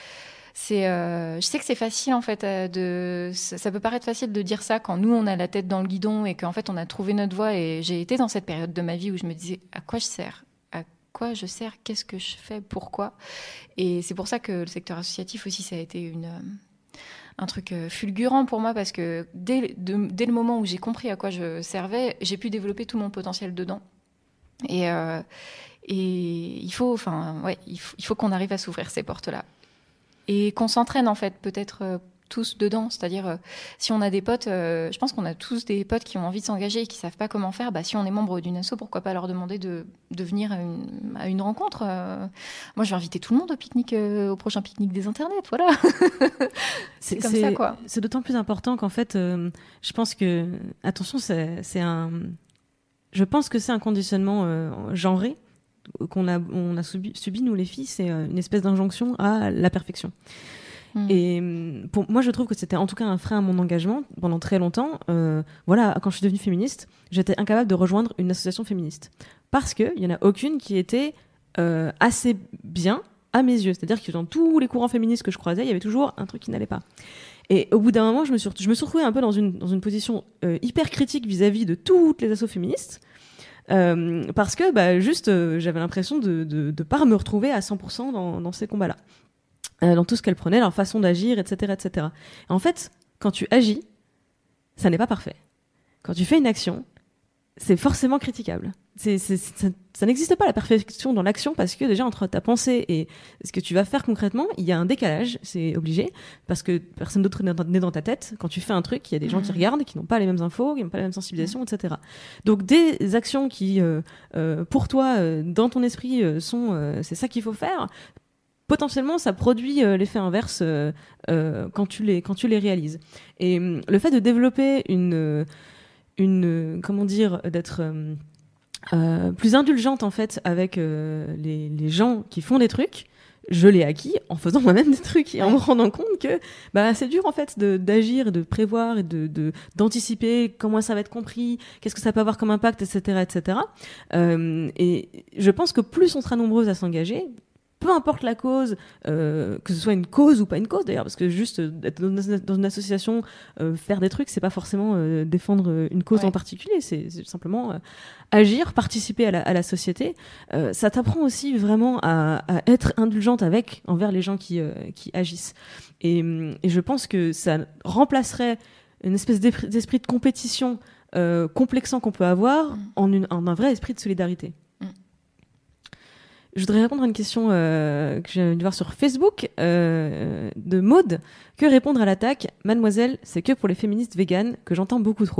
S3: je sais que c'est facile, en fait, ça peut paraître facile de dire ça quand nous, on a la tête dans le guidon et qu'en fait, on a trouvé notre voie. Et j'ai été dans cette période de ma vie où je me disais, à quoi je sers ? Je sers, qu'est-ce que je fais, pourquoi. Et c'est pour ça que le secteur associatif aussi, ça a été un truc fulgurant pour moi, parce que dès le moment où j'ai compris à quoi je servais, j'ai pu développer tout mon potentiel dedans. Et il faut qu'on arrive à s'ouvrir ces portes-là. Et qu'on s'entraîne, en fait, peut-être tous dedans. C'est-à-dire, si on a des potes, je pense qu'on a tous des potes qui ont envie de s'engager et qui savent pas comment faire. Si on est membre d'une asso, pourquoi pas leur demander de venir à une rencontre. Moi, je vais inviter tout le monde au pique-nique, au prochain pique-nique des internets. Voilà. c'est comme ça, quoi.
S2: C'est d'autant plus important qu'en fait, je pense que, attention, je pense que c'est un conditionnement genré qu'on a subi nous les filles. C'est une espèce d'injonction à la perfection. Et moi, je trouve que c'était en tout cas un frein à mon engagement pendant très longtemps. Voilà, quand je suis devenue féministe, j'étais incapable de rejoindre une association féministe parce qu'il n'y en a aucune qui était assez bien à mes yeux. C'est-à-dire que dans tous les courants féministes que je croisais, il y avait toujours un truc qui n'allait pas. Et au bout d'un moment, je me suis retrouvée un peu dans une position hyper critique vis-à-vis de toutes les assos féministes. Parce que juste j'avais l'impression de pas me retrouver à 100% dans ces combats-là. Dans tout ce qu'elles prenaient, leur façon d'agir, etc., etc. Et en fait, quand tu agis, ça n'est pas parfait. Quand tu fais une action, c'est forcément critiquable. Ça n'existe pas la perfection dans l'action parce que déjà entre ta pensée et ce que tu vas faire concrètement, il y a un décalage, c'est obligé, parce que personne d'autre n'est dans ta tête. Quand tu fais un truc, il y a des gens qui regardent, qui n'ont pas les mêmes infos, qui n'ont pas la même sensibilisation, etc. Donc des actions qui, pour toi, dans ton esprit, c'est ça qu'il faut faire. Potentiellement, ça produit l'effet inverse quand tu les réalises. Et le fait de développer comment dire, d'être plus indulgente en fait avec les gens qui font des trucs, je l'ai acquis en faisant moi-même des trucs et en me rendant compte que c'est dur en fait d'agir, de prévoir et d'anticiper comment ça va être compris, qu'est-ce que ça peut avoir comme impact, etc., etc. Et je pense que plus on sera nombreuses à s'engager, peu importe la cause, que ce soit une cause ou pas une cause d'ailleurs, parce que juste être dans une association, faire des trucs, c'est pas forcément défendre une cause en particulier, c'est simplement agir, participer à la société. Ça t'apprend aussi vraiment à être indulgente envers les gens qui agissent. Et je pense que ça remplacerait une espèce d'esprit de compétition complexant qu'on peut avoir en un vrai esprit de solidarité. Je voudrais répondre à une question que j'ai dû voir sur Facebook de Maude. Que répondre à l'attaque « Mademoiselle, c'est que pour les féministes véganes que j'entends beaucoup trop ».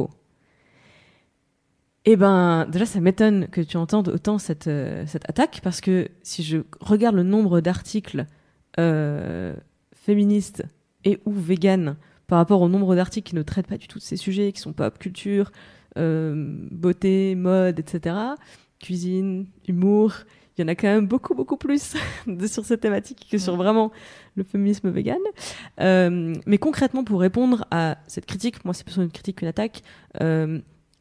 S2: Eh ben, déjà, ça m'étonne que tu entendes autant cette attaque, parce que si je regarde le nombre d'articles féministes et ou véganes par rapport au nombre d'articles qui ne traitent pas du tout de ces sujets, qui sont pop culture, beauté, mode, etc., cuisine, humour... Il y en a quand même beaucoup, beaucoup plus sur cette thématique que sur vraiment le féminisme vegan. Mais concrètement, pour répondre à cette critique, moi, c'est plus une critique qu'une attaque, en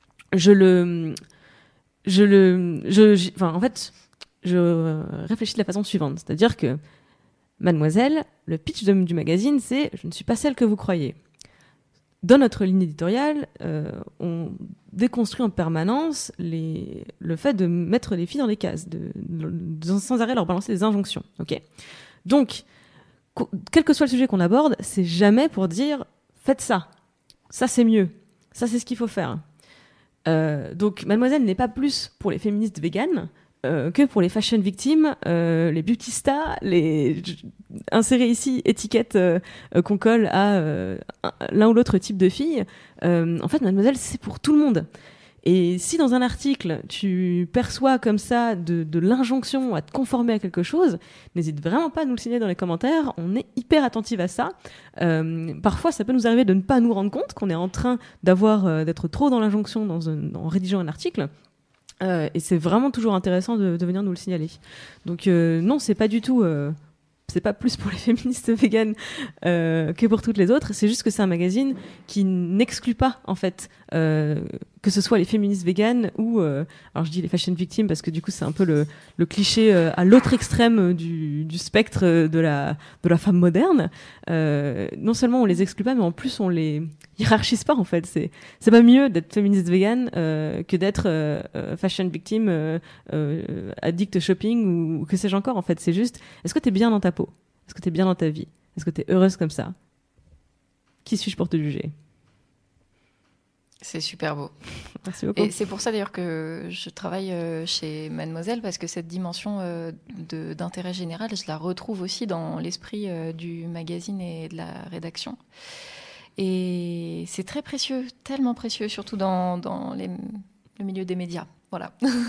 S2: fait, je réfléchis de la façon suivante. C'est-à-dire que, mademoiselle, le pitch du magazine, c'est « Je ne suis pas celle que vous croyez ». Dans notre ligne éditoriale, on déconstruit en permanence le fait de mettre les filles dans des cases, de sans arrêt leur balancer des injonctions. Okay. Donc, quel que soit le sujet qu'on aborde, c'est jamais pour dire « faites ça, ça c'est mieux, ça c'est ce qu'il faut faire ». Donc, mademoiselle n'est pas plus pour les féministes véganes que pour les fashion victimes, les beauty stars, insérer ici étiquette qu'on colle à l'un ou l'autre type de fille. En fait, mademoiselle, c'est pour tout le monde. Et si dans un article, tu perçois comme ça de l'injonction à te conformer à quelque chose, n'hésite vraiment pas à nous le signaler dans les commentaires. On est hyper attentive à ça. Parfois, ça peut nous arriver de ne pas nous rendre compte qu'on est en train d'être trop dans l'injonction en rédigeant un article. Et c'est vraiment toujours intéressant de venir nous le signaler. Donc non, c'est pas du tout... c'est pas plus pour les féministes véganes que pour toutes les autres. C'est juste que c'est un magazine qui n'exclut pas, en fait, que ce soit les féministes véganes ou... alors je dis les fashion victimes parce que du coup, c'est un peu le cliché à l'autre extrême du spectre de la femme moderne. Non seulement on les exclut pas, mais en plus on les hiérarchise pas, en fait. C'est pas mieux d'être féministe végane que d'être fashion victime, addict shopping ou que sais-je encore, en fait. C'est juste, est-ce que t'es bien dans ta peau? Est-ce que t'es bien dans ta vie? Est-ce que t'es heureuse comme ça? Qui suis-je pour te juger?
S3: C'est super beau.
S2: Merci beaucoup.
S3: Et c'est pour ça d'ailleurs que je travaille chez Mademoiselle, parce que cette dimension d'intérêt général, je la retrouve aussi dans l'esprit du magazine et de la rédaction. Et c'est très précieux, tellement précieux, surtout dans le milieu des médias. Voilà.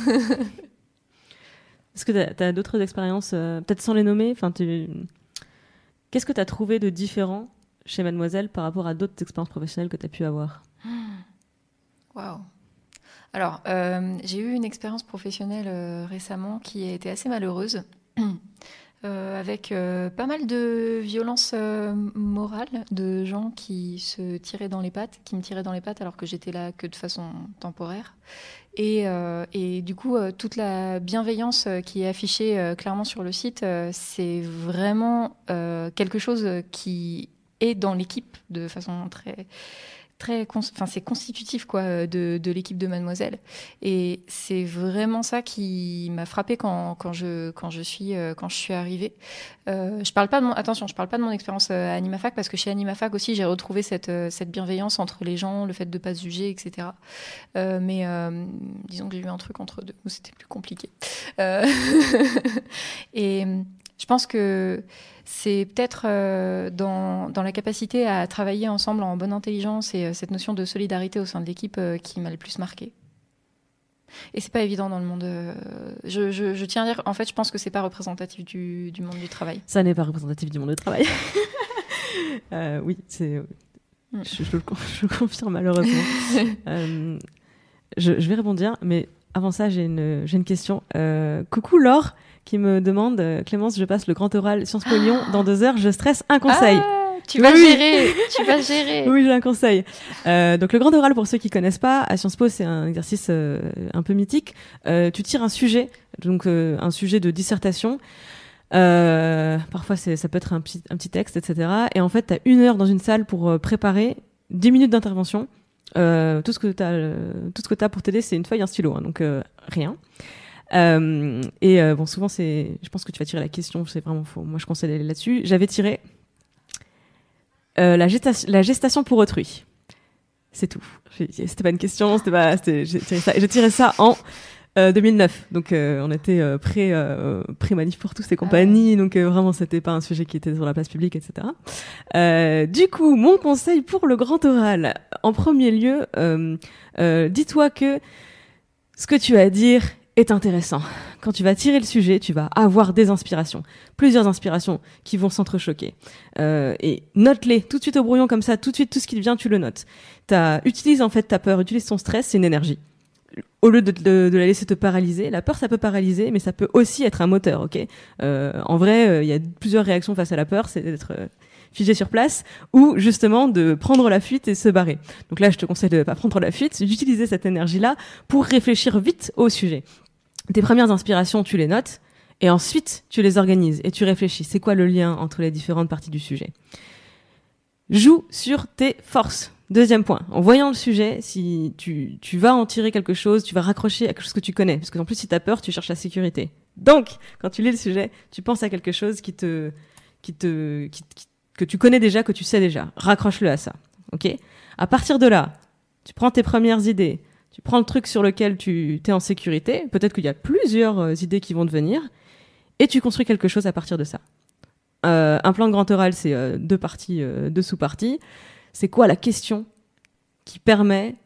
S2: Est-ce que tu as d'autres expériences, peut-être sans les nommer, qu'est-ce que tu as trouvé de différent chez Mademoiselle par rapport à d'autres expériences professionnelles que tu as pu avoir?
S3: Waouh. Alors, j'ai eu une expérience professionnelle récemment qui a été assez malheureuse, avec pas mal de violence morale, de gens qui me tiraient dans les pattes alors que j'étais là que de façon temporaire. Et du coup, toute la bienveillance qui est affichée clairement sur le site, c'est vraiment quelque chose qui est dans l'équipe de façon c'est constitutif quoi de l'équipe de Mademoiselle, et c'est vraiment ça qui m'a frappée quand je suis arrivée. Je parle pas de mon expérience à Animafac, parce que chez Animafac aussi j'ai retrouvé cette bienveillance entre les gens, le fait de pas se juger, etc. Mais disons que j'ai eu un truc entre deux où c'était plus compliqué. Et je pense que c'est peut-être dans la capacité à travailler ensemble en bonne intelligence et cette notion de solidarité au sein de l'équipe qui m'a le plus marquée. Et c'est pas évident dans le monde. Je tiens à dire, en fait, je pense que c'est pas représentatif du monde du travail.
S2: Ça n'est pas représentatif du monde du travail. Oui, c'est. Je le confirme malheureusement. Je vais rebondir, mais avant ça, j'ai une question. Coucou Laure, qui me demande, Clémence, je passe le grand oral Sciences Po Lyon dans 2 heures, je stresse, un conseil.
S3: Tu vas gérer.
S2: Oui, j'ai un conseil. Donc le grand oral, pour ceux qui connaissent pas, à Sciences Po, c'est un exercice un peu mythique. Tu tires un sujet, donc un sujet de dissertation. Parfois, ça peut être un petit texte, etc. Et en fait, tu as 1 heure dans une salle pour préparer 10 minutes d'intervention. Tout ce que t'as pour t'aider, c'est une feuille, un stylo, hein, donc rien. Bon, souvent je pense que tu vas tirer la question, c'est vraiment faux. Moi, je conseille d'aller là-dessus. J'avais tiré la gestation pour autrui. C'est tout. C'était pas une question, j'ai tiré ça en 2009. Donc on était pré-manif pour tous et compagnie, donc vraiment c'était pas un sujet qui était sur la place publique, etc. Du coup, mon conseil pour le grand oral, en premier lieu, dis-toi que ce que tu as à dire est intéressant. Quand tu vas tirer le sujet, tu vas avoir des inspirations, plusieurs inspirations qui vont s'entrechoquer. Et note-les tout de suite au brouillon comme ça, tout de suite, tout ce qui te vient, tu le notes. Utilise en fait ta peur, utilise ton stress, c'est une énergie. Au lieu de la laisser te paralyser, la peur ça peut paralyser, mais ça peut aussi être un moteur, ok. En vrai, il y a plusieurs réactions face à la peur, c'est d'être figé sur place, ou justement de prendre la fuite et se barrer. Donc là, je te conseille de pas prendre la fuite, d'utiliser cette énergie-là pour réfléchir vite au sujet. Tes premières inspirations, tu les notes, et ensuite tu les organises et tu réfléchis. C'est quoi le lien entre les différentes parties du sujet? Joue sur tes forces. Deuxième point, en voyant le sujet, si tu vas en tirer quelque chose, tu vas raccrocher à quelque chose que tu connais. Parce que en plus, si t'as peur, tu cherches la sécurité. Donc, quand tu lis le sujet, tu penses à quelque chose que tu connais déjà, que tu sais déjà. Raccroche-le à ça. Ok? À partir de là, tu prends tes premières idées, tu prends le truc sur lequel tu es en sécurité. Peut-être qu'il y a plusieurs idées qui vont te venir, et tu construis quelque chose à partir de ça. Un plan de grand oral, c'est 2 parties, 2 sous-parties. C'est quoi la question qui permet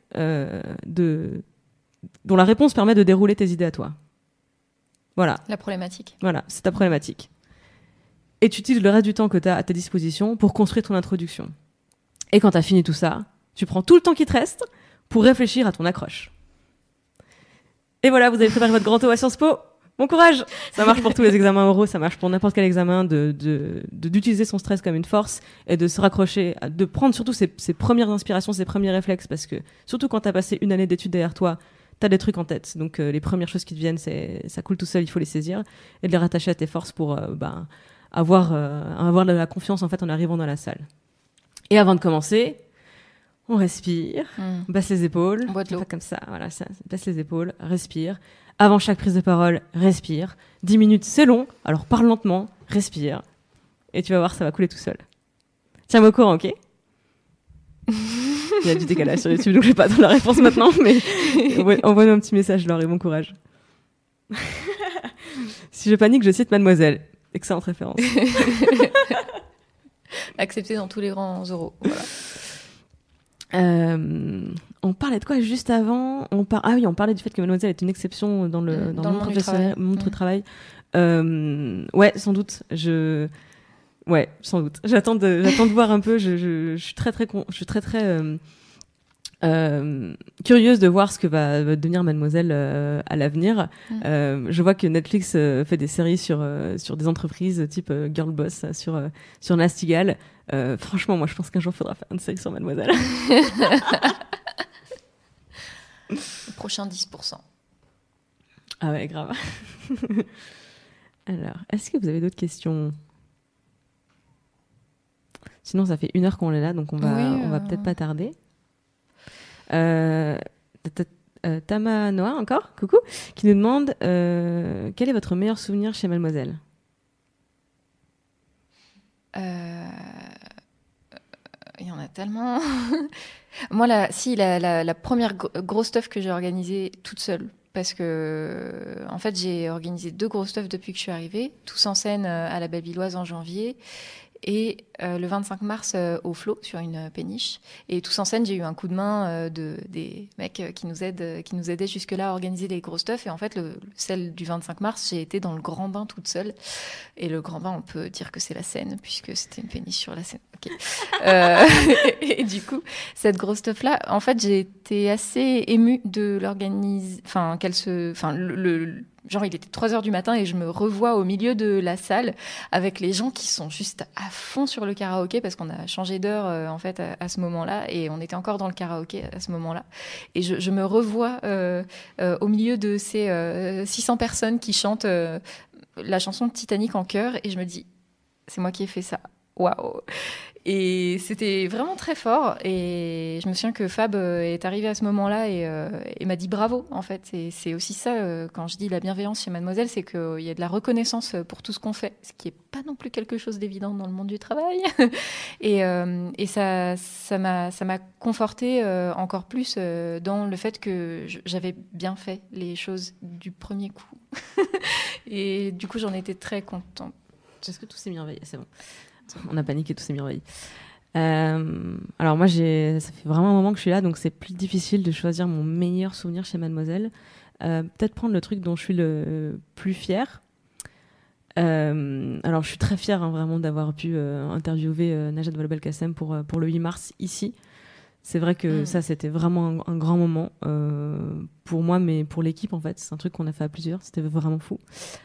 S2: dont la réponse permet de dérouler tes idées à toi? Voilà.
S3: La problématique.
S2: Voilà, c'est ta problématique. Et tu utilises le reste du temps que tu as à ta disposition pour construire ton introduction. Et quand tu as fini tout ça, tu prends tout le temps qui te reste pour réfléchir à ton accroche. Et voilà, vous avez préparé votre grand O à Sciences Po. Bon courage! Ça marche pour tous les examens oraux, ça marche pour n'importe quel examen, d'utiliser son stress comme une force et de se raccrocher, de prendre surtout ses premières inspirations, ses premiers réflexes, parce que surtout quand t'as passé 1 année d'études derrière toi, t'as des trucs en tête. Donc les premières choses qui te viennent, ça coule tout seul, il faut les saisir et de les rattacher à tes forces pour avoir de la confiance en fait en arrivant dans la salle. Et avant de commencer, on respire, on baisse les épaules,
S3: on boit de l'eau.
S2: Pas comme ça, voilà, ça baisse les épaules, respire. Avant chaque prise de parole, respire. 10 minutes, c'est long, alors parle lentement, respire. Et tu vas voir, ça va couler tout seul. Tiens-moi au courant, ok? Il y a du décalage sur YouTube, donc je vais pas dans la réponse maintenant, mais envoie-nous un petit message, Laure, et bon courage. Si je panique, je cite Mademoiselle. Excellente référence.
S3: Accepté dans tous les grands euros. Voilà.
S2: On parlait de quoi juste avant? On parlait du fait que Mademoiselle est une exception dans le monde professionnel, monde du travail. Ouais, sans doute. Ouais, sans doute. J'attends de voir un peu. Je suis très curieuse de voir ce que va devenir Mademoiselle à l'avenir. Je vois que Netflix fait des séries sur des entreprises type Girl Boss sur Nastigal. Franchement, moi, je pense qu'un jour, il faudra faire une série sur Mademoiselle.
S3: Le prochain 10%.
S2: Ah ouais, grave. Alors, est-ce que vous avez d'autres questions? Sinon, ça fait 1 heure qu'on est là, donc on va peut-être pas tarder. Tama Noah, encore, coucou, qui nous demande quel est votre meilleur souvenir chez Mademoiselle?
S3: Il y en a tellement. Moi, la première grosse stuff que j'ai organisée toute seule, parce que en fait, j'ai organisé 2 gros stuff depuis que je suis arrivée, Tous en scène à la Babyloise en janvier, et le 25 mars au Flot sur une péniche. Et Tous en scène, j'ai eu un coup de main des mecs qui nous aidaient jusque-là à organiser les gros stuff. Et en fait, celle du 25 mars, j'ai été dans le grand bain toute seule. Et le grand bain, on peut dire que c'est la Seine, puisque c'était une péniche sur la Seine. Okay. Et du coup, cette grosse stuff-là, en fait, j'ai été assez émue de l'organiser. Enfin, genre, il était 3h du matin et je me revois au milieu de la salle avec les gens qui sont juste à fond sur le karaoké parce qu'on a changé d'heure en fait à ce moment-là et on était encore dans le karaoké à ce moment-là. Et je me revois au milieu de ces 600 personnes qui chantent la chanson de Titanic en chœur et je me dis, c'est moi qui ai fait ça. Waouh! Et c'était vraiment très fort. Et je me souviens que Fab est arrivé à ce moment-là et m'a dit bravo, en fait. Et c'est aussi ça, quand je dis la bienveillance chez Mademoiselle, c'est qu'il y a de la reconnaissance pour tout ce qu'on fait, ce qui n'est pas non plus quelque chose d'évident dans le monde du travail. Et ça m'a confortée encore plus dans le fait que j'avais bien fait les choses du premier coup. Et du coup, j'en étais très contente.
S2: Est-ce que tout s'est mis en veille? C'est bon. On a paniqué, tout s'est mis en veille. Alors moi, ça fait vraiment un moment que je suis là, donc c'est plus difficile de choisir mon meilleur souvenir chez Mademoiselle. Peut-être prendre le truc dont je suis le plus fière. Alors je suis très fière vraiment d'avoir pu interviewer Najat Vallaud-Belkacem pour le 8 mars ici. C'est vrai que ça, c'était vraiment un grand moment pour moi, mais pour l'équipe en fait. C'est un truc qu'on a fait à plusieurs, c'était vraiment fou.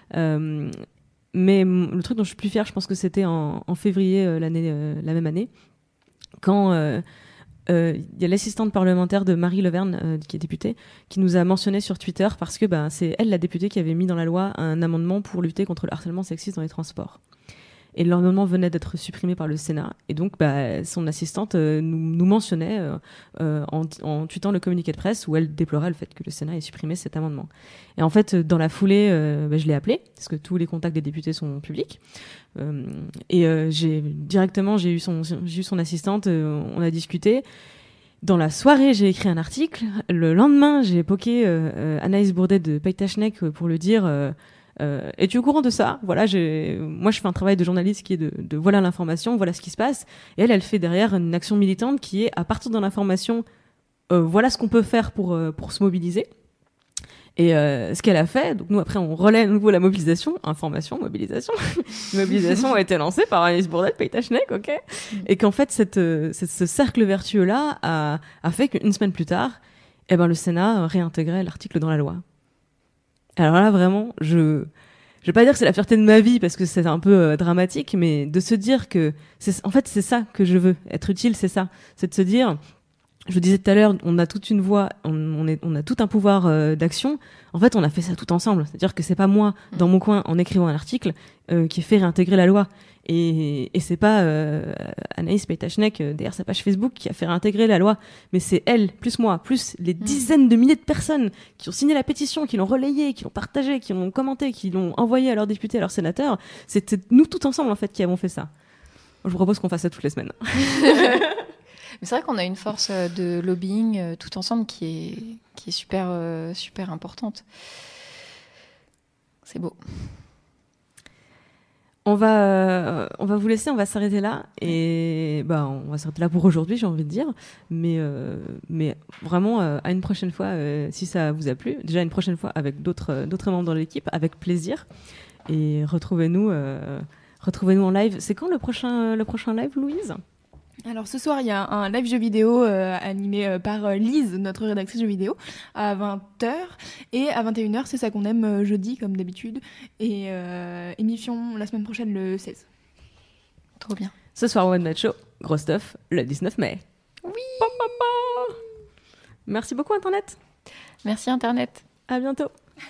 S2: Mais le truc dont je suis plus fière, je pense que c'était en février la même année, quand il y a l'assistante parlementaire de Marie Leverne, qui est députée, qui nous a mentionné sur Twitter parce que c'est elle, la députée, qui avait mis dans la loi un amendement pour lutter contre le harcèlement sexiste dans les transports. Et l'amendement venait d'être supprimé par le Sénat. Et donc, son assistante nous mentionnait en tweetant le communiqué de presse où elle déplorait le fait que le Sénat ait supprimé cet amendement. Et en fait, dans la foulée, je l'ai appelée, parce que tous les contacts des députés sont publics. J'ai eu son assistante, on a discuté. Dans la soirée, j'ai écrit un article. Le lendemain, j'ai poké Anaïs Bourdet de Paytachnek pour lui dire... es-tu au courant de ça? Voilà, moi je fais un travail de journaliste qui est de voilà l'information, voilà ce qui se passe, et elle fait derrière une action militante qui est à partir de l'information, voilà ce qu'on peut faire pour se mobiliser. Et ce qu'elle a fait, donc nous après on relaie à nouveau la mobilisation, information, mobilisation. Mobilisation a été lancée par Anaïs Bourdet de Paytachnek, ok. Et qu'en fait ce cercle vertueux là a fait qu'une semaine plus tard, le Sénat réintégrait l'article dans la loi. Alors là, vraiment, je vais pas dire que c'est la fierté de ma vie parce que c'est un peu dramatique, mais de se dire que c'est ça que je veux, être utile, c'est ça. C'est de se dire, je vous disais tout à l'heure, on a toute une voix, on a tout un pouvoir d'action. En fait, on a fait ça tout ensemble. C'est-à-dire que c'est pas moi, dans mon coin, en écrivant un article, qui fait réintégrer la loi. Et c'est pas Anaïs Paytachnek derrière sa page Facebook qui a fait réintégrer la loi, mais c'est elle, plus moi, plus les dizaines de milliers de personnes qui ont signé la pétition, qui l'ont relayée, qui l'ont partagée, qui l'ont commenté, qui l'ont envoyé à leurs députés, à leurs sénateurs. C'était nous tout ensemble en fait qui avons fait ça. Je vous propose qu'on fasse ça toutes les semaines.
S3: Mais c'est vrai qu'on a une force de lobbying tout ensemble qui est super, super importante. C'est beau.
S2: On va vous laisser, on va s'arrêter là. Et on va s'arrêter là pour aujourd'hui, j'ai envie de dire. Mais vraiment, à une prochaine fois, si ça vous a plu. Déjà, une prochaine fois avec d'autres membres de l'équipe, avec plaisir. Et retrouvez-nous en live. C'est quand le prochain live, Louise ?
S5: Alors ce soir, il y a un live jeu vidéo animé par Lise, notre rédactrice jeux vidéo, à 20h. Et à 21h, c'est ça qu'on aime jeudi, comme d'habitude. Et émission la semaine prochaine, le 16.
S3: Trop bien.
S2: Ce soir, One Match Show, gros stuff, le 19 mai.
S3: Oui.
S2: Merci beaucoup, Internet.
S3: Merci, Internet.
S2: À bientôt.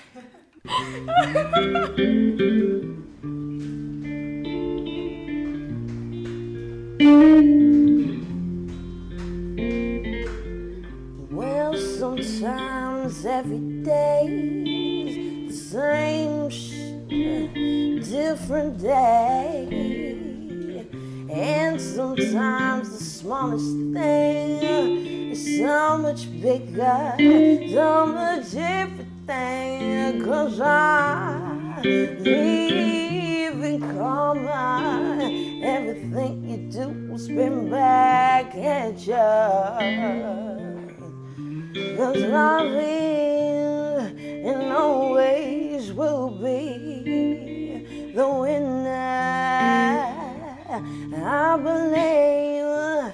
S6: Well, sometimes every day's the same different day. And sometimes the smallest thing is so much bigger, so much different thing. 'Cause I live in karma. Everything you do will spin back at you. 'Cause love is and always will be the winner. I believe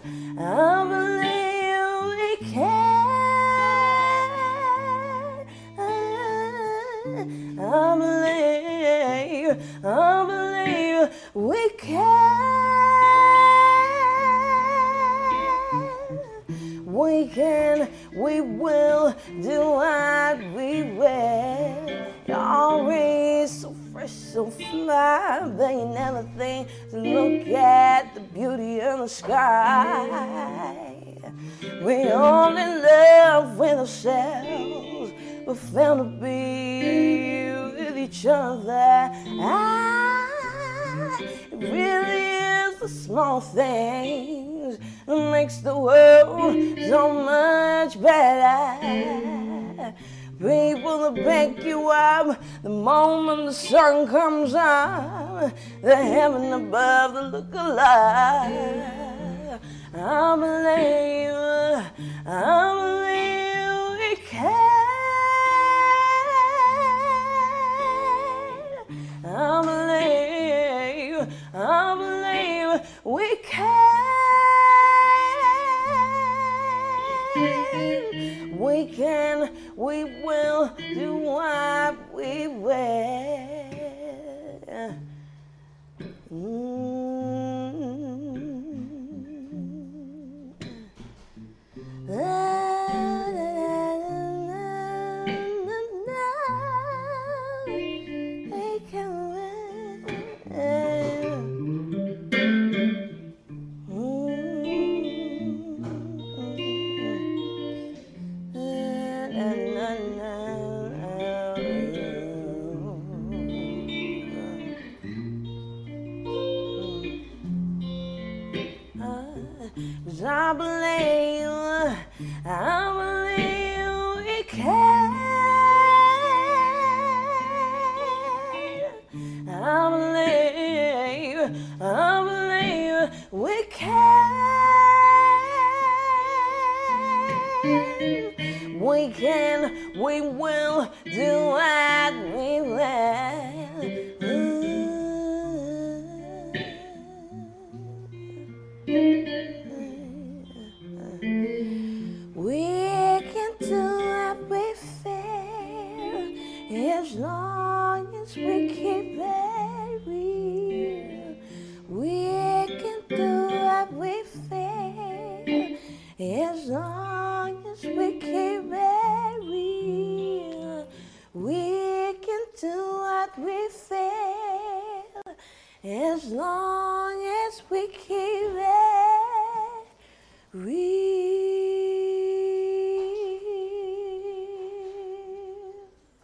S6: we can. I believe we can. We will do what we will. You're always so fresh, so fly, but you never think to look at the beauty in the sky. We all in love with ourselves, but fail to be with each other. It really is the small things that makes the world so much better. People that back you up the moment the sun comes up, the heaven above, the look alive. I believe we can. I believe we can. We can, we will do what we will. I believe we can. I believe we can. We can, we will do what we will. As long as we keep it real, we can do what we feel. As long as we keep it real, we can do what we feel. As long as we keep it real.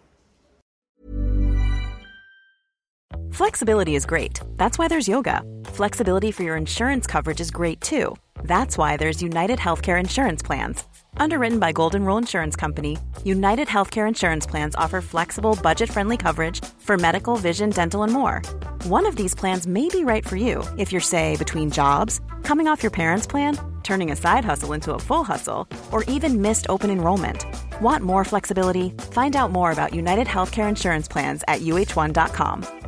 S7: Flexibility is great. That's why there's yoga. Flexibility for your insurance coverage is great too. That's why there's United Healthcare Insurance Plans. Underwritten by Golden Rule Insurance Company, United Healthcare Insurance Plans offer flexible, budget-friendly coverage for medical, vision, dental, and more. One of these plans may be right for you if you're, say, between jobs, coming off your parents' plan, turning a side hustle into a full hustle, or even missed open enrollment. Want more flexibility? Find out more about United Healthcare Insurance Plans at uh1.com.